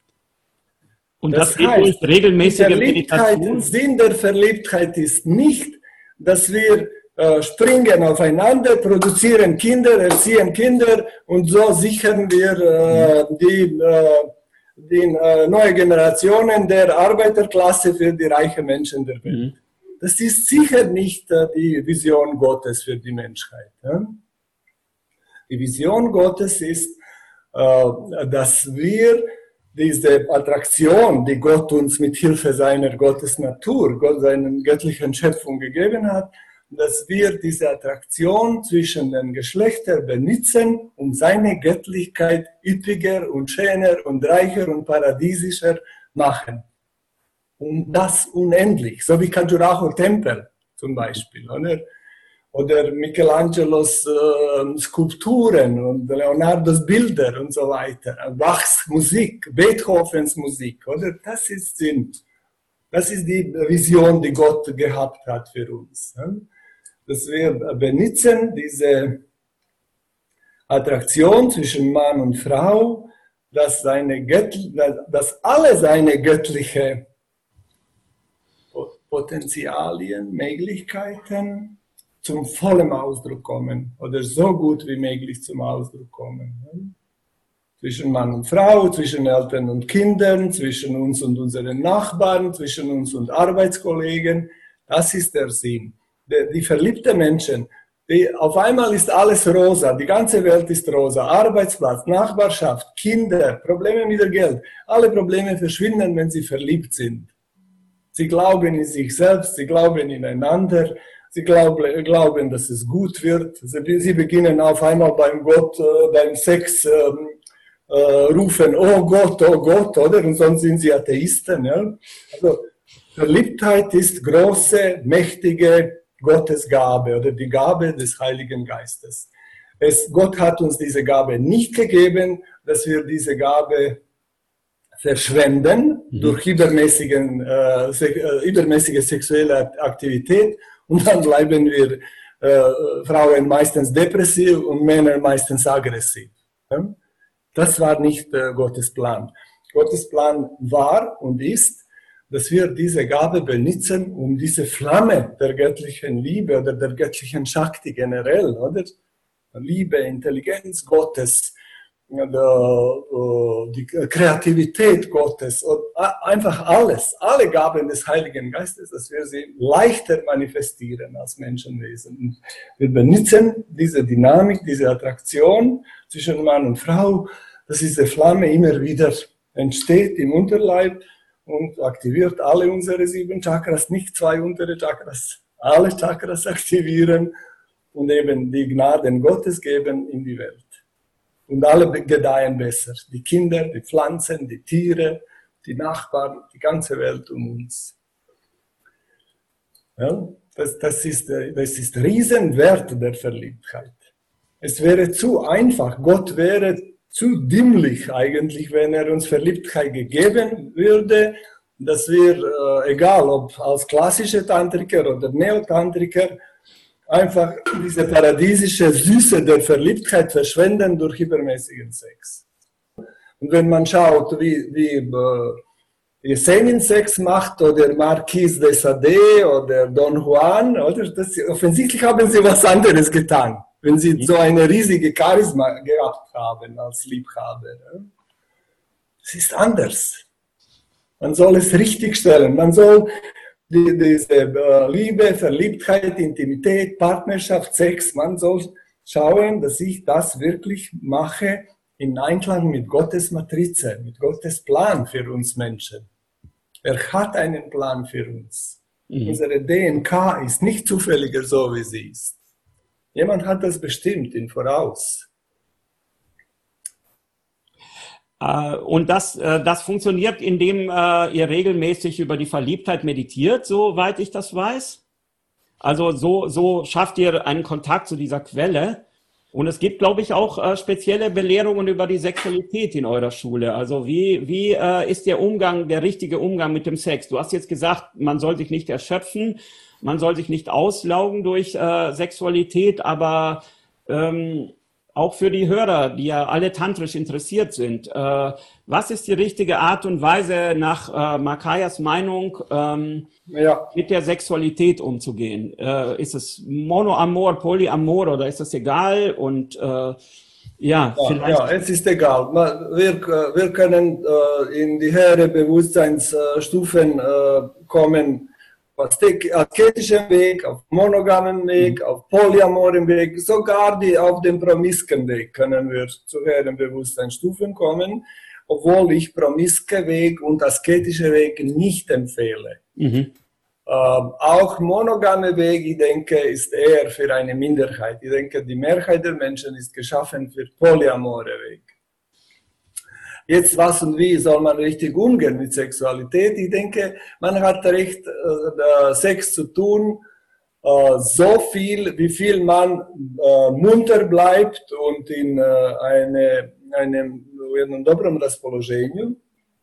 Und das, das geht heißt, durch regelmäßige Meditation. Sinn der Verliebtheit ist nicht, dass wir springen aufeinander, produzieren Kinder, erziehen Kinder und so sichern wir äh, die, äh, die äh, neue Generationen der Arbeiterklasse für die reichen Menschen der Welt. Mhm. Das ist sicher nicht äh, die Vision Gottes für die Menschheit. Ja? Die Vision Gottes ist, äh, dass wir diese Attraktion, die Gott uns mit Hilfe seiner Gottesnatur, Gott seiner göttlichen Schöpfung gegeben hat, dass wir diese Attraktion zwischen den Geschlechtern benutzen, um seine Göttlichkeit üppiger und schöner und reicher und paradiesischer machen. Und das unendlich, so wie Khajuraho-Tempel zum Beispiel, oder? Oder Michelangelos äh, Skulpturen und Leonardos Bilder und so weiter, Bachs Musik, Beethovens Musik, oder? Das ist Sinn. Das ist die Vision, die Gott gehabt hat für uns. Dass wir benutzen diese Attraktion zwischen Mann und Frau, dass, seine Göttl- dass alle seine göttliche Potenzialien, Möglichkeiten zum vollen Ausdruck kommen oder so gut wie möglich zum Ausdruck kommen. Zwischen Mann und Frau, zwischen Eltern und Kindern, zwischen uns und unseren Nachbarn, zwischen uns und Arbeitskollegen. Das ist der Sinn. Die, die verliebten Menschen, die, auf einmal ist alles rosa, die ganze Welt ist rosa. Arbeitsplatz, Nachbarschaft, Kinder, Probleme mit dem Geld. Alle Probleme verschwinden, wenn sie verliebt sind. Sie glauben in sich selbst, sie glauben ineinander, sie glauben, glauben dass es gut wird. Sie, sie beginnen auf einmal beim Gott, äh, beim Sex, äh, Uh, rufen, oh Gott, oh Gott, oder? Und sonst sind sie Atheisten. Ja? Also Verliebtheit ist große, mächtige Gottesgabe oder die Gabe des Heiligen Geistes. Es, Gott hat uns diese Gabe nicht gegeben, dass wir diese Gabe verschwenden mhm. durch übermäßigen, äh, se äh, übermäßige sexuelle Aktivität und dann bleiben wir äh, Frauen meistens depressiv und Männer meistens aggressiv. Ja? Das war nicht äh, Gottes Plan. Gottes Plan war und ist, dass wir diese Gabe benutzen, um diese Flamme der göttlichen Liebe oder der göttlichen Shakti generell, oder? Liebe, Intelligenz Gottes, die Kreativität Gottes und einfach alles, alle Gaben des Heiligen Geistes, dass wir sie leichter manifestieren als Menschenwesen. Wir benutzen diese Dynamik, diese Attraktion zwischen Mann und Frau, dass diese Flamme immer wieder entsteht im Unterleib und aktiviert alle unsere sieben Chakras, nicht zwei untere Chakras, alle Chakras aktivieren und eben die Gnaden Gottes geben in die Welt. Und alle gedeihen besser. Die Kinder, die Pflanzen, die Tiere, die Nachbarn, die ganze Welt um uns. Ja, das, das ist, das ist Riesenwert der Verliebtheit. Es wäre zu einfach, Gott wäre zu dümmlich eigentlich, wenn er uns Verliebtheit gegeben würde, dass wir, äh, egal ob als klassische Tantriker oder Neotantriker, einfach diese paradiesische Süße der Verliebtheit verschwenden durch übermäßigen Sex. Und wenn man schaut, wie, wie äh, Yesenin-Sex macht oder Marquis de Sade oder Don Juan, oder? Das, offensichtlich haben sie was anderes getan, wenn sie so eine riesige Charisma gehabt haben als Liebhaber. Es ist anders. Man soll es richtigstellen. Man soll die, diese äh, Liebe, Verliebtheit, Intimität, Partnerschaft, Sex, man soll schauen, dass ich das wirklich mache in Einklang mit Gottes Matrize, mit Gottes Plan für uns Menschen. Er hat einen Plan für uns. Mhm. Unsere D N K ist nicht zufälliger so, wie sie ist. Jemand hat das bestimmt im Voraus. Und das, das funktioniert, indem ihr regelmäßig über die Verliebtheit meditiert, soweit ich das weiß. Also so, so schafft ihr einen Kontakt zu dieser Quelle. Und es gibt, glaube ich, auch spezielle Belehrungen über die Sexualität in eurer Schule. Also wie, wie ist der Umgang, der richtige Umgang mit dem Sex? Du hast jetzt gesagt, man soll sich nicht erschöpfen, man soll sich nicht auslaugen durch äh, Sexualität, aber ähm, auch für die Hörer, die ja alle tantrisch interessiert sind, äh, was ist die richtige Art und Weise nach äh, Makayas Meinung, ähm, ja. mit der Sexualität umzugehen? Äh, ist es Monoamor, Polyamor oder ist das egal? Und äh, ja, ja, vielleicht... ja, es ist egal. Wir, wir können äh, in die höheren Bewusstseinsstufen äh, kommen, auf asketischen Weg, auf monogamen Weg, mhm. auf polyamoren Weg, sogar die, auf dem promisken Weg können wir zu höheren Bewusstseinsstufen kommen, obwohl ich promiske Weg und asketische Weg nicht empfehle. Mhm. Ähm, auch monogame Weg, ich denke, ist eher für eine Minderheit. Ich denke, die Mehrheit der Menschen ist geschaffen für polyamore Weg. Jetzt, was und wie soll man richtig umgehen mit Sexualität? Ich denke, man hat recht, äh, Sex zu tun, äh, so viel, wie viel man äh, munter bleibt und in äh, eine, einem, jednom dobrom raspoloženju,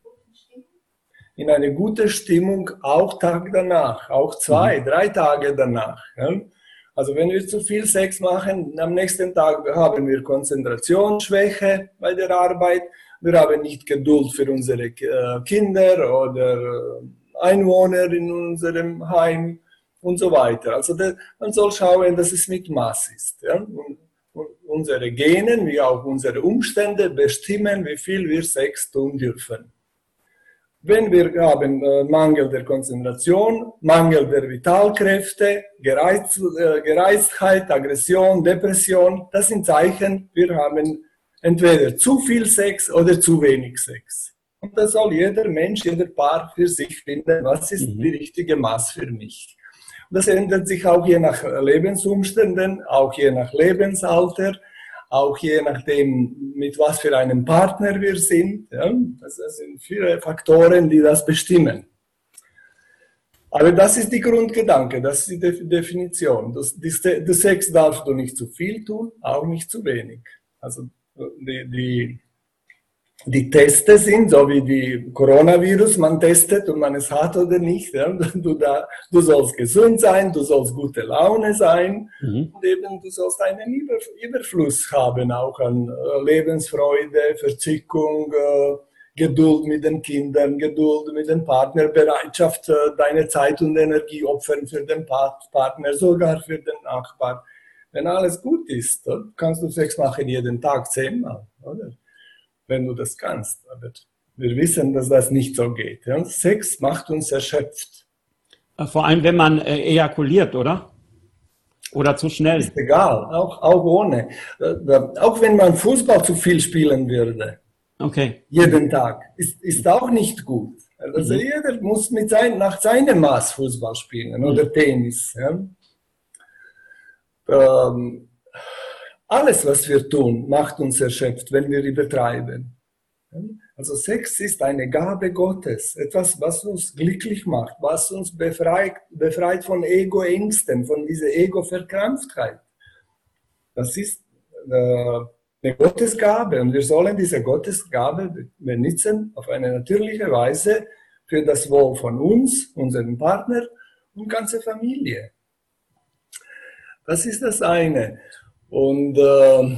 in eine gute Stimmung, auch Tag danach, auch zwei, mhm. drei Tage danach. Ja? Also wenn wir zu viel Sex machen, am nächsten Tag haben wir Konzentrationsschwäche bei der Arbeit. Wir haben nicht Geduld für unsere Kinder oder Einwohner in unserem Heim und so weiter. Also der, man soll schauen, dass es mit Maß ist. Ja? Und, und, unsere Gene wie auch unsere Umstände bestimmen, wie viel wir Sex tun dürfen. Wenn wir haben äh, Mangel der Konzentration, Mangel der Vitalkräfte, Gereiz, äh, Gereiztheit, Aggression, Depression, das sind Zeichen, wir haben entweder zu viel Sex oder zu wenig Sex. Und da soll jeder Mensch, jeder Paar für sich finden, was ist Mhm. die richtige Maß für mich. Und das ändert sich auch je nach Lebensumständen, auch je nach Lebensalter, auch je nachdem, mit was für einem Partner wir sind. Ja? Das sind viele Faktoren, die das bestimmen. Aber das ist die Grundgedanke, das ist die Definition. Das, die, die Sex darfst du nicht zu viel tun, auch nicht zu wenig. Also die, die, die Teste sind, so wie die Coronavirus, man testet, ob man es hat oder nicht. Ja? Du, da, du sollst gesund sein, du sollst gute Laune sein, Mhm. und eben du sollst einen Über, Überfluss haben, auch an äh, Lebensfreude, Verzickung, äh, Geduld mit den Kindern, Geduld mit dem Partner, Bereitschaft, äh, deine Zeit und Energie opfern für den Partner, sogar für den Nachbar. Wenn alles gut ist, dann kannst du Sex machen jeden Tag zehnmal, oder? Wenn du das kannst. Aber wir wissen, dass das nicht so geht. Ja? Sex macht uns erschöpft. Vor allem, wenn man äh, ejakuliert, oder? Oder zu schnell. Ist egal, auch, auch ohne. Auch wenn man Fußball zu viel spielen würde, Okay. jeden Tag, ist, ist auch nicht gut. Also Mhm. jeder muss mit sein, nach seinem Maß Fußball spielen oder Mhm. Tennis. Ja? Ähm, alles, was wir tun, macht uns erschöpft, wenn wir übertreiben. Also Sex ist eine Gabe Gottes, etwas, was uns glücklich macht, was uns befreit, befreit von Ego-Ängsten, von dieser Ego-Verkrampftheit. Das ist äh, eine Gottesgabe und wir sollen diese Gottesgabe benutzen auf eine natürliche Weise für das Wohl von uns, unserem Partner und ganze Familie. Das ist das eine. Und äh,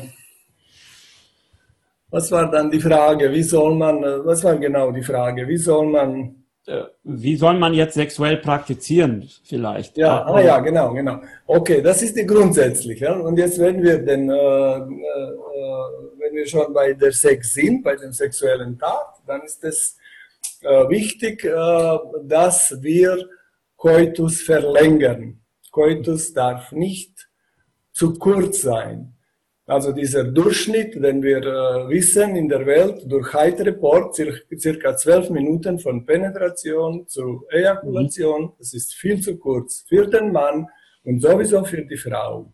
was war dann die Frage? Wie soll man, was war genau die Frage? Wie soll man. Äh, Wie soll man jetzt sexuell praktizieren, vielleicht? Ja, ah ja, genau, genau. Okay, das ist die grundsätzlich. Ja? Und jetzt, wenn wir, den, äh, äh, wenn wir schon bei der Sex sind, bei dem sexuellen Tat, dann ist es äh, wichtig, äh, dass wir Coitus verlängern. Coitus darf nicht zu kurz sein. Also dieser Durchschnitt, den wir äh, wissen in der Welt durch Height Report, circa zwölf Minuten von Penetration zu Ejakulation, Mhm. das ist viel zu kurz für den Mann und sowieso für die Frau.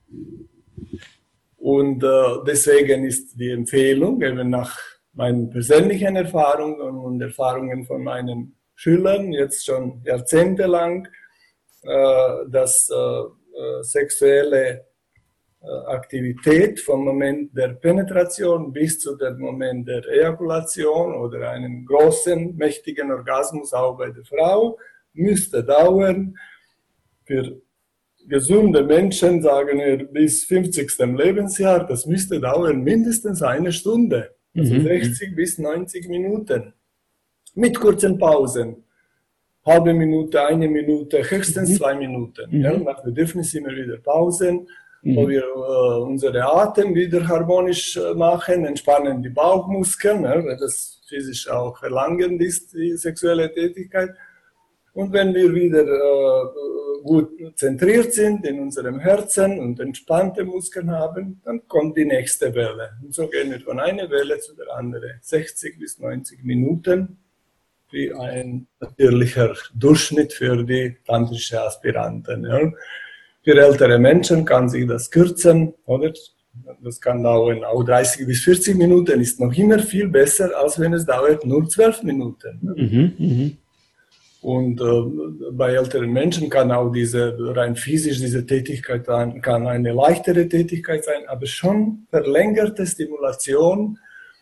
Und äh, deswegen ist die Empfehlung, eben nach meinen persönlichen Erfahrungen und Erfahrungen von meinen Schülern, jetzt schon jahrzehntelang, äh, dass äh, sexuelle Aktivität vom Moment der Penetration bis zu dem Moment der Ejakulation oder einen großen, mächtigen Orgasmus auch bei der Frau müsste dauern. Für gesunde Menschen, sagen wir, bis fünfzigsten Lebensjahr, das müsste dauern mindestens eine Stunde, also Mhm. sechzig bis neunzig Minuten, mit kurzen Pausen. Halbe Minute, eine Minute, höchstens Mhm. zwei Minuten. Mhm. Ja, nach Bedürfnis immer wieder Pausen, wo Mhm. wir äh, unsere Atem wieder harmonisch äh, machen, entspannen die Bauchmuskeln, ja, weil das physisch auch verlangend ist, die sexuelle Tätigkeit. Und wenn wir wieder äh, gut zentriert sind in unserem Herzen und entspannte Muskeln haben, dann kommt die nächste Welle. Und so gehen wir von einer Welle zu der anderen. sechzig bis neunzig Minuten, wie ein natürlicher Durchschnitt für die tantrische Aspiranten. Ja. Für ältere Menschen kann sich das kürzen, oder? Das kann dauern auch dreißig bis vierzig Minuten, ist noch immer viel besser, als wenn es dauert nur zwölf Minuten. Mhm. Mhm. Und äh, bei älteren Menschen kann auch diese, rein physisch, diese Tätigkeit kann eine leichtere Tätigkeit sein, aber schon verlängerte Stimulation,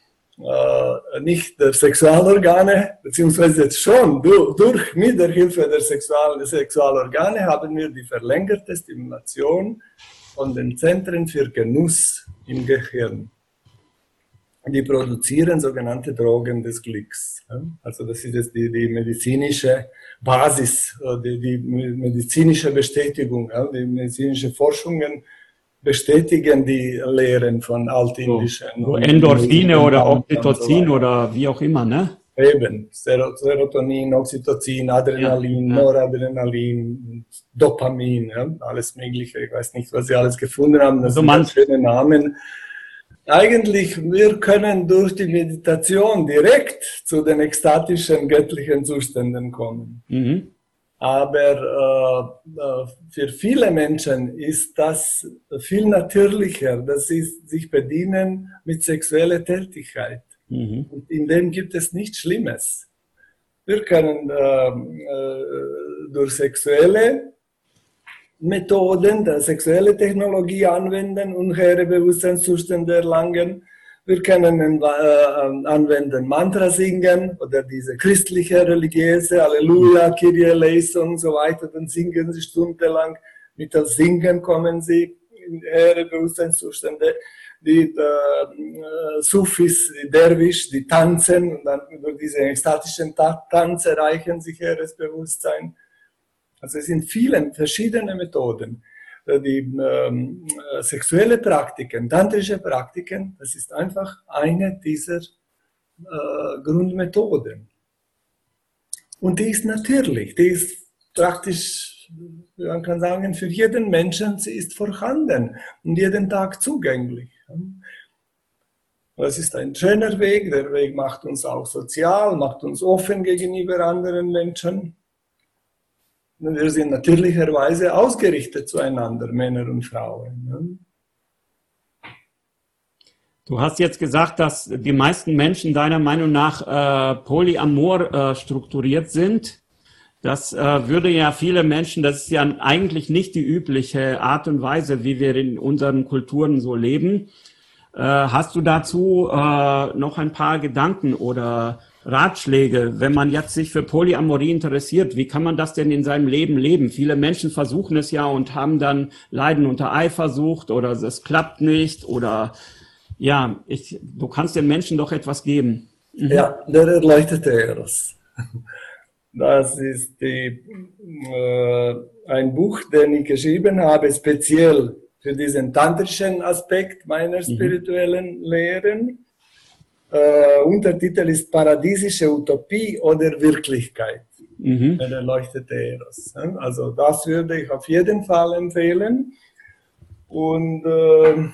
äh, nicht der Sexualorgane, beziehungsweise jetzt schon durch, durch mit der Hilfe der Sexual, Sexualorgane haben wir die verlängerte Stimulation von den Zentren für Genuss im Gehirn. Die produzieren sogenannte Drogen des Glücks. Also das ist jetzt die, die medizinische Basis, die, die medizinische Bestätigung, die medizinische Forschungen, bestätigen die Lehren von altindischen. So, so Endorphine oder Oxytocin so oder wie auch immer, ne? Eben, Serotonin, Oxytocin, Adrenalin, ja, ja. Noradrenalin, Dopamin, ja, alles Mögliche. Ich weiß nicht, was sie alles gefunden haben. Das also sind schöne Namen. Eigentlich, wir können durch die Meditation direkt zu den ekstatischen, göttlichen Zuständen kommen. Mhm. Aber äh, für viele Menschen ist das viel natürlicher, dass sie sich bedienen mit sexueller Tätigkeit. Mhm. Und in dem gibt es nichts Schlimmes. Wir können äh, äh, durch sexuelle Methoden, der sexuelle Technologie anwenden und höhere Bewusstseinszustände erlangen. Wir können äh, anwenden, Mantra singen oder diese christliche, religiöse, Halleluja, Kyrie eleison und so weiter. Dann singen sie stundenlang. Mit dem Singen kommen sie in höhere Bewusstseinszustände. Die äh, Sufis, die Derwisch, die tanzen und dann durch diese ekstatischen Tanz erreichen sich höheres Bewusstsein. Also es sind viele verschiedene Methoden. Die ähm, sexuelle Praktiken, tantrische Praktiken, das ist einfach eine dieser äh, Grundmethoden. Und die ist natürlich, die ist praktisch, man kann sagen, für jeden Menschen, sie ist vorhanden und jeden Tag zugänglich. Das ist ein schöner Weg, der Weg macht uns auch sozial, macht uns offen gegenüber anderen Menschen. Und wir sind natürlicherweise ausgerichtet zueinander, Männer und Frauen. Du hast jetzt gesagt, dass die meisten Menschen deiner Meinung nach äh, polyamor äh, strukturiert sind. Das äh, würde ja viele Menschen, das ist ja eigentlich nicht die übliche Art und Weise, wie wir in unseren Kulturen so leben. Äh, hast du dazu äh, noch ein paar Gedanken oder Ratschläge, wenn man jetzt sich für Polyamorie interessiert? Wie kann man das denn in seinem Leben leben? Viele Menschen versuchen es ja und haben dann Leiden unter Eifersucht oder es klappt nicht oder ja, ich, du kannst den Menschen doch etwas geben. Mhm. Ja, der erleuchtete Eros. Das ist die, äh, ein Buch, den ich geschrieben habe, speziell für diesen tantrischen Aspekt meiner spirituellen mhm. Lehren. Uh, Untertitel ist Paradiesische Utopie oder Wirklichkeit. Mhm. Der erleuchtete Eros. Also das würde ich auf jeden Fall empfehlen. Und äh,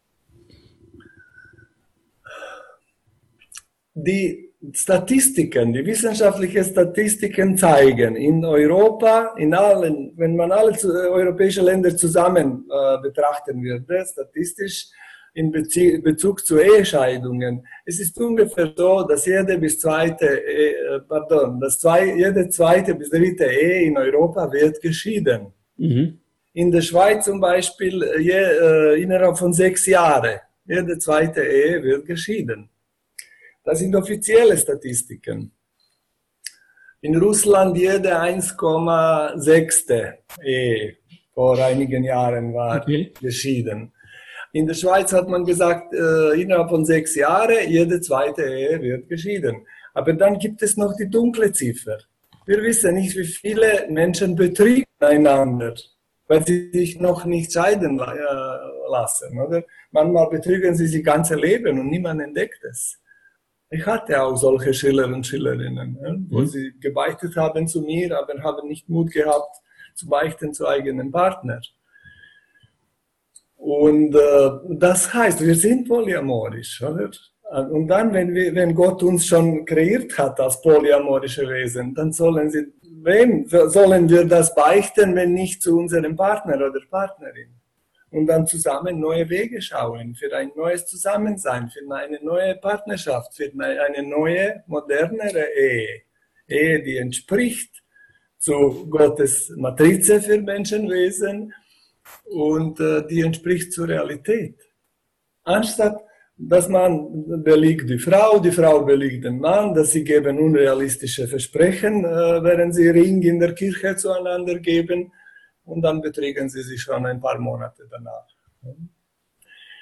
die Statistiken, die wissenschaftlichen Statistiken zeigen, in Europa, in allen, wenn man alle europäische Länder zusammen äh, betrachten würde, statistisch, in Bezug zu Ehescheidungen. Es ist ungefähr so, dass jede bis zweite, äh, pardon, dass zwei, jede zweite bis dritte Ehe in Europa wird geschieden. Mhm. In der Schweiz zum Beispiel je, äh, innerhalb von sechs Jahren. Jede zweite Ehe wird geschieden. Das sind offizielle Statistiken. In Russland jede eins Komma sechs Ehe vor einigen Jahren war okay. geschieden. In der Schweiz hat man gesagt, äh, innerhalb von sechs Jahren, jede zweite Ehe wird geschieden. Aber dann gibt es noch die dunkle Ziffer. Wir wissen nicht, wie viele Menschen betrügen einander, weil sie sich noch nicht scheiden äh, lassen. Oder? Manchmal betrügen sie sich das ganze Leben und niemand entdeckt es. Ich hatte auch solche Schüler und Schülerinnen, ja, wo mhm. sie gebeichtet haben zu mir, aber haben nicht Mut gehabt, zu beichten zu eigenen Partner. Und äh, das heißt, wir sind polyamorisch, oder? Und dann, wenn, wir, wenn Gott uns schon kreiert hat als polyamorische Wesen, dann sollen, sie, wem sollen wir das beichten, wenn nicht zu unserem Partner oder Partnerin? Und dann zusammen neue Wege schauen, für ein neues Zusammensein, für eine neue Partnerschaft, für eine neue, modernere Ehe. Ehe, die entspricht zu Gottes Matrize für Menschenwesen, und äh, die entspricht zur Realität. Anstatt, dass man belügt die Frau, die Frau belügt den Mann, dass sie geben unrealistische Versprechen, äh, während sie Ring in der Kirche zueinander geben, und dann betrügen sie sich schon ein paar Monate danach.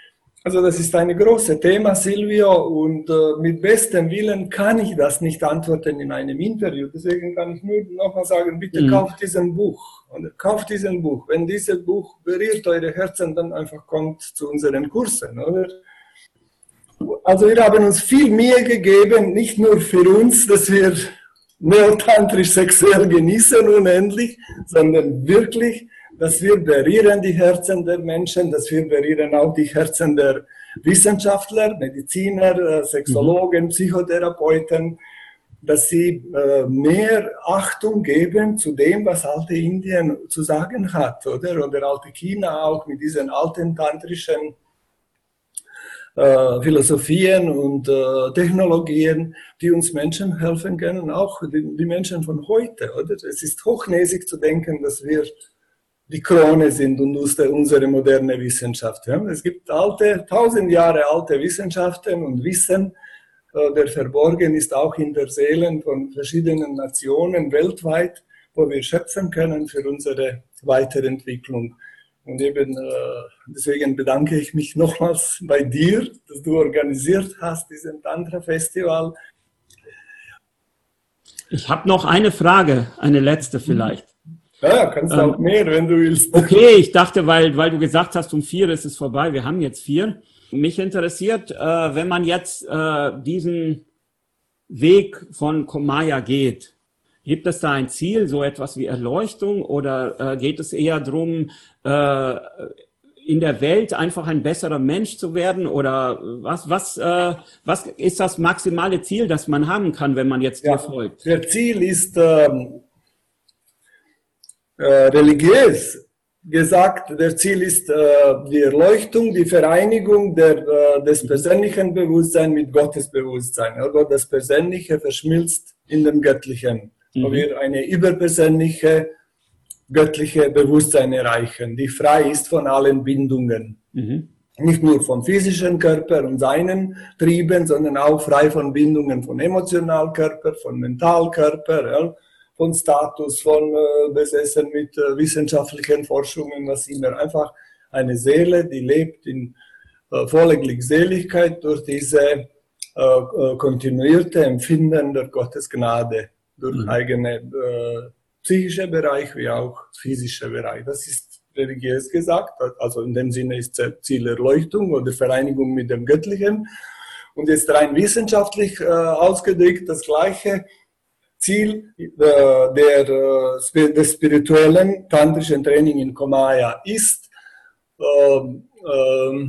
Also das ist ein großes Thema, Silvio, und äh, mit bestem Willen kann ich das nicht antworten in einem Interview. Deswegen kann ich nur nochmal sagen, bitte mhm. kauft diesen Buch. Und kauft diesen Buch. Wenn dieses Buch berührt eure Herzen, dann einfach kommt zu unseren Kursen, oder? Also wir haben uns viel Mühe gegeben, nicht nur für uns, dass wir neotantrisch sexuell genießen unendlich, sondern wirklich, dass wir berühren die Herzen der Menschen, dass wir berühren auch die Herzen der Wissenschaftler, Mediziner, Sexologen, Psychotherapeuten, dass sie äh, mehr Achtung geben zu dem, was alte Indien zu sagen hat, oder? Oder alte China auch mit diesen alten tantrischen äh, Philosophien und äh, Technologien, die uns Menschen helfen können, auch die, die Menschen von heute, oder? Es ist hochnäsig zu denken, dass wir die Krone sind und unsere moderne Wissenschaft. Ja? Es gibt alte, tausend Jahre alte Wissenschaften und Wissen, äh, der verborgen ist auch in der Seelen von verschiedenen Nationen weltweit, wo wir schöpfen können für unsere Weiterentwicklung. Und eben äh, deswegen bedanke ich mich nochmals bei dir, dass du organisiert hast, diesen Tantra-Festival. Ich habe noch eine Frage, eine letzte vielleicht. Ja, kannst du ähm, auch mehr, wenn du willst. Okay, ich dachte, weil, weil du gesagt hast, um vier ist es vorbei, wir haben jetzt vier. Mich interessiert, äh, wenn man jetzt äh, diesen Weg von Komaya geht, gibt es da ein Ziel, so etwas wie Erleuchtung, oder äh, geht es eher darum, äh, in der Welt einfach ein besserer Mensch zu werden, oder was, was, äh, was ist das maximale Ziel, das man haben kann, wenn man jetzt ja, dir folgt? Der Ziel ist ähm, äh, religiös gesagt, der Ziel ist äh, die Erleuchtung, die Vereinigung der, äh, des persönlichen Bewusstseins mit Gottes Bewusstsein. Also das Persönliche verschmilzt in dem Göttlichen, mhm. wo wir eine überpersönliche, göttliche Bewusstsein erreichen, die frei ist von allen Bindungen. Mhm. Nicht nur vom physischen Körper und seinen Trieben, sondern auch frei von Bindungen von Emotionalkörper, von Mentalkörper, ja, von Status, von äh, besessen mit äh, wissenschaftlichen Forschungen, was immer. Einfach eine Seele, die lebt in äh, voller Glückseligkeit durch diese äh, äh, kontinuierte Empfinden der Gottesgnade, durch mhm. eigene äh, psychische Bereich wie auch physische Bereich. Das ist religiös gesagt, also in dem Sinne ist Ziel Erleuchtung oder Vereinigung mit dem Göttlichen. Und jetzt rein wissenschaftlich äh, ausgedrückt das gleiche Ziel äh, der, äh, des spirituellen tantrischen Training in Komaya ist, äh, äh,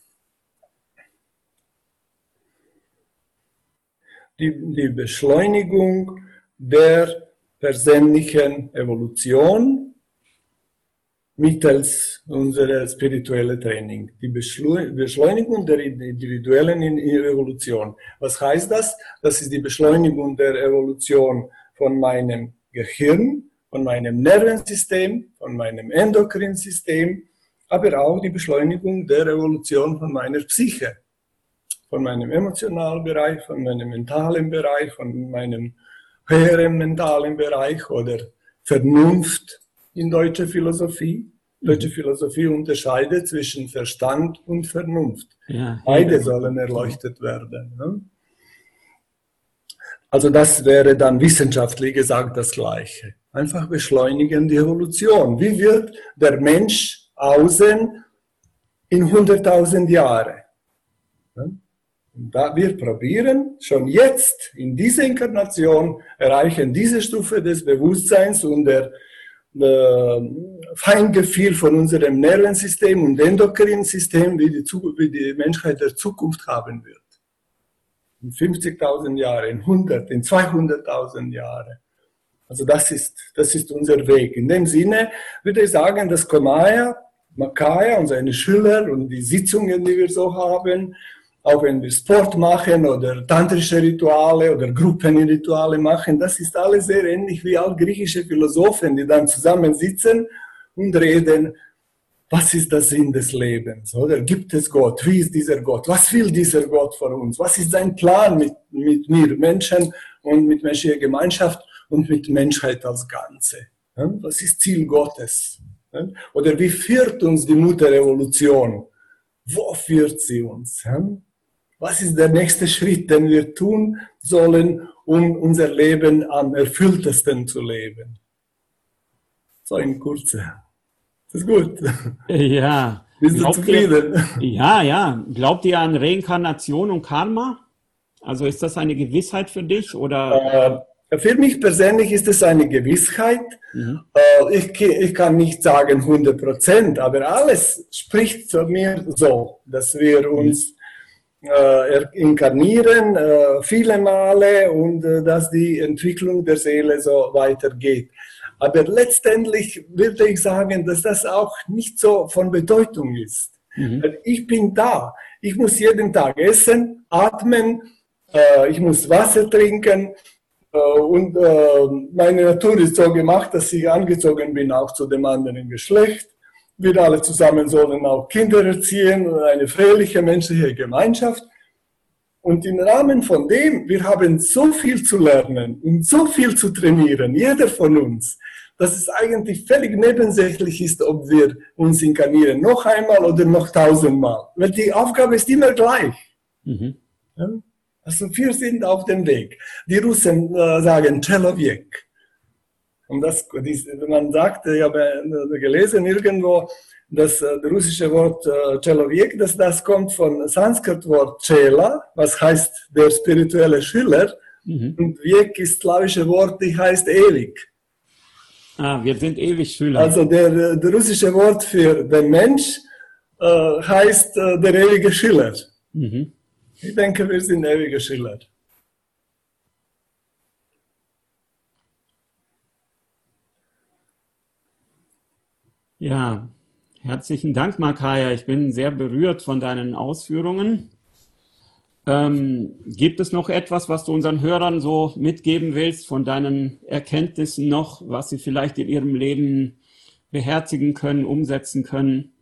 die, die Beschleunigung der persönlichen Evolution mittels unserer spirituellen Training. Die Beschleunigung der individuellen Evolution. Was heißt das? Das ist die Beschleunigung der Evolution von meinem Gehirn, von meinem Nervensystem, von meinem Endokrinsystem, aber auch die Beschleunigung der Evolution von meiner Psyche, von meinem emotionalen Bereich, von meinem mentalen Bereich, von meinem höheren mentalen Bereich oder Vernunft in deutscher Philosophie. Deutsche Philosophie unterscheidet zwischen Verstand und Vernunft. Ja, Beide ja. sollen erleuchtet werden. Ne? Also das wäre dann wissenschaftlich gesagt das Gleiche. Einfach beschleunigen die Evolution. Wie wird der Mensch aussehen in hunderttausend Jahren? Ne? Da wir probieren, schon jetzt in dieser Inkarnation erreichen diese Stufe des Bewusstseins und der äh, Feingefühl von unserem Nervensystem und Endokrinsystem, wie die, wie die Menschheit der Zukunft haben wird. In fünfzigtausend Jahren, in hundert, in zweihunderttausend Jahren. Also das ist, das ist unser Weg. In dem Sinne würde ich sagen, dass Komaya, Makaya und seine Schüler und die Sitzungen, die wir so haben, auch wenn wir Sport machen oder tantrische Rituale oder Gruppenrituale machen, das ist alles sehr ähnlich wie all griechische Philosophen, die dann zusammensitzen und reden, was ist der Sinn des Lebens? Oder gibt es Gott? Wie ist dieser Gott? Was will dieser Gott von uns? Was ist sein Plan mit, mit mir, Menschen und mit menschlicher Gemeinschaft und mit Menschheit als Ganze? Was ist Ziel Gottes? Oder wie führt uns die Mutter Evolution? wo führt sie uns? Was ist der nächste Schritt, den wir tun sollen, um unser Leben am erfülltesten zu leben? So in Kurze. Das ist gut. Ja. Bist du zufrieden? Ihr, ja, ja. Glaubt ihr an Reinkarnation und Karma? Also ist das eine Gewissheit für dich? Oder? Äh, für mich persönlich ist es eine Gewissheit. Mhm. Äh, ich, ich kann nicht sagen hundert Prozent, aber alles spricht für mich so, dass wir uns äh, inkarnieren, äh, viele Male und äh, dass die Entwicklung der Seele so weitergeht. Aber letztendlich würde ich sagen, dass das auch nicht so von Bedeutung ist. Mhm. Ich bin da. Ich muss jeden Tag essen, atmen, äh, ich muss Wasser trinken äh, und äh, meine Natur ist so gemacht, dass ich angezogen bin auch zu dem anderen Geschlecht. Wir alle zusammen sollen auch Kinder erziehen und eine friedliche menschliche Gemeinschaft. Und im Rahmen von dem, wir haben so viel zu lernen und so viel zu trainieren, jeder von uns, dass es eigentlich völlig nebensächlich ist, ob wir uns inkarnieren, noch einmal oder noch tausendmal. Weil die Aufgabe ist immer gleich. Mhm. Ja? Also wir sind auf dem Weg. Die Russen äh, sagen Chelovek. Und das, man sagt, ich habe gelesen irgendwo, dass das russische Wort Chelovek, dass das kommt von Sanskrit-Wort Chela, was heißt der spirituelle Schüler. Mhm. Und Vek ist slawische Wort, die heißt ewig. Ah, wir sind ewig Schüler. Also der, der russische Wort für den Mensch äh, heißt äh, der ewige Schüler. Mhm. Ich denke, wir sind ewige Schüler. Ja, herzlichen Dank, Makaya. Ich bin sehr berührt von deinen Ausführungen. Ähm, gibt es noch etwas, was du unseren Hörern so mitgeben willst, von deinen Erkenntnissen noch, was sie vielleicht in ihrem Leben beherzigen können, umsetzen können?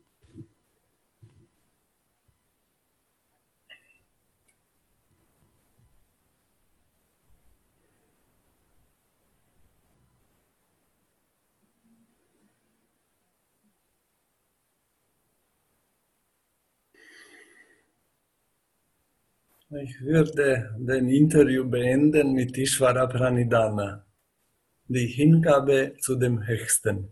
Ich würde den Interview beenden mit Ishvara Pranidhana, die Hingabe zu dem Höchsten.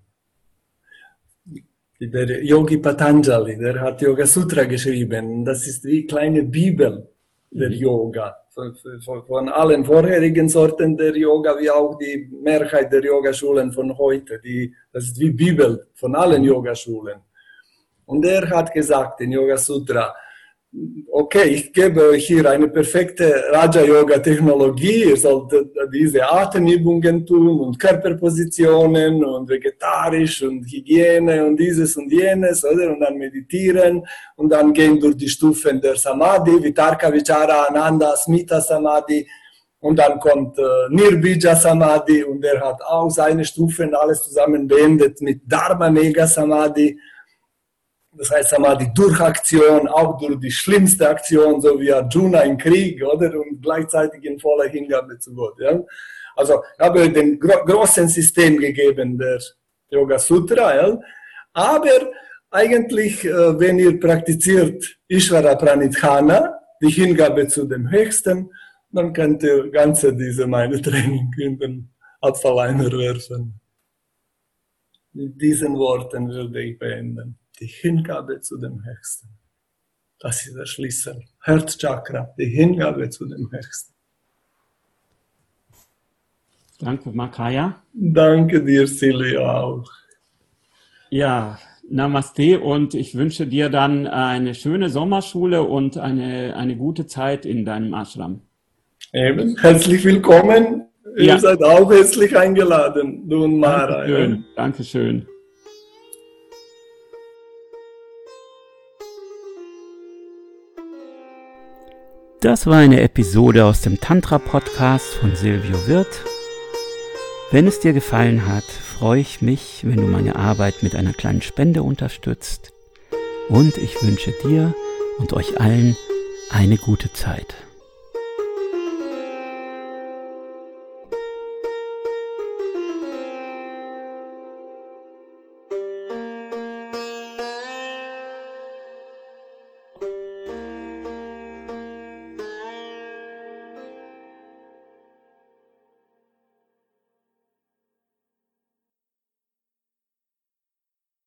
Der Yogi Patanjali, der hat Yoga Sutra geschrieben. Das ist die kleine Bibel der Yoga. Von, von, von allen vorherigen Sorten der Yoga, wie auch die Mehrheit der Yogaschulen von heute. Die, das ist wie Bibel von allen Yogaschulen. Und er hat gesagt in Yoga Sutra, okay, ich gebe euch hier eine perfekte Raja-Yoga-Technologie. Ihr sollt diese Atemübungen tun und Körperpositionen und vegetarisch und Hygiene und dieses und jenes, oder? Und dann meditieren und dann gehen durch die Stufen der Samadhi, Vitarka, Vichara, Ananda, Smita Samadhi. Und dann kommt äh, Nirbija Samadhi und er hat auch seine Stufen alles zusammen beendet mit Dharma Mega Samadhi. Das heißt Samadhi durch Aktion, auch durch die schlimmste Aktion, so wie Arjuna im Krieg, oder? Und gleichzeitig in voller Hingabe zu Gott. Ja? Also ich habe den gro großen System gegeben, der Yoga Sutra. Ja? Aber eigentlich, äh, wenn ihr praktiziert Ishvara Pranidhana, die Hingabe zu dem Höchsten, dann könnt ihr ganze diese meine Training in den Abfalleimer werfen. Mit diesen Worten würde ich beenden. Die Hingabe zu dem Höchsten. Das ist der Schlüssel. Herzchakra, die Hingabe zu dem Höchsten. Danke, Makaya. Danke dir, Silvia, auch. Ja, Namaste und ich wünsche dir dann eine schöne Sommerschule und eine, eine gute Zeit in deinem Ashram. Eben, herzlich willkommen. Ihr ja. seid auch herzlich eingeladen, du und Mara. Dankeschön. Ja. Dankeschön. Das war eine Episode aus dem Tantra-Podcast von Silvio Wirth. Wenn es dir gefallen hat, freue ich mich, wenn du meine Arbeit mit einer kleinen Spende unterstützt. Und ich wünsche dir und euch allen eine gute Zeit.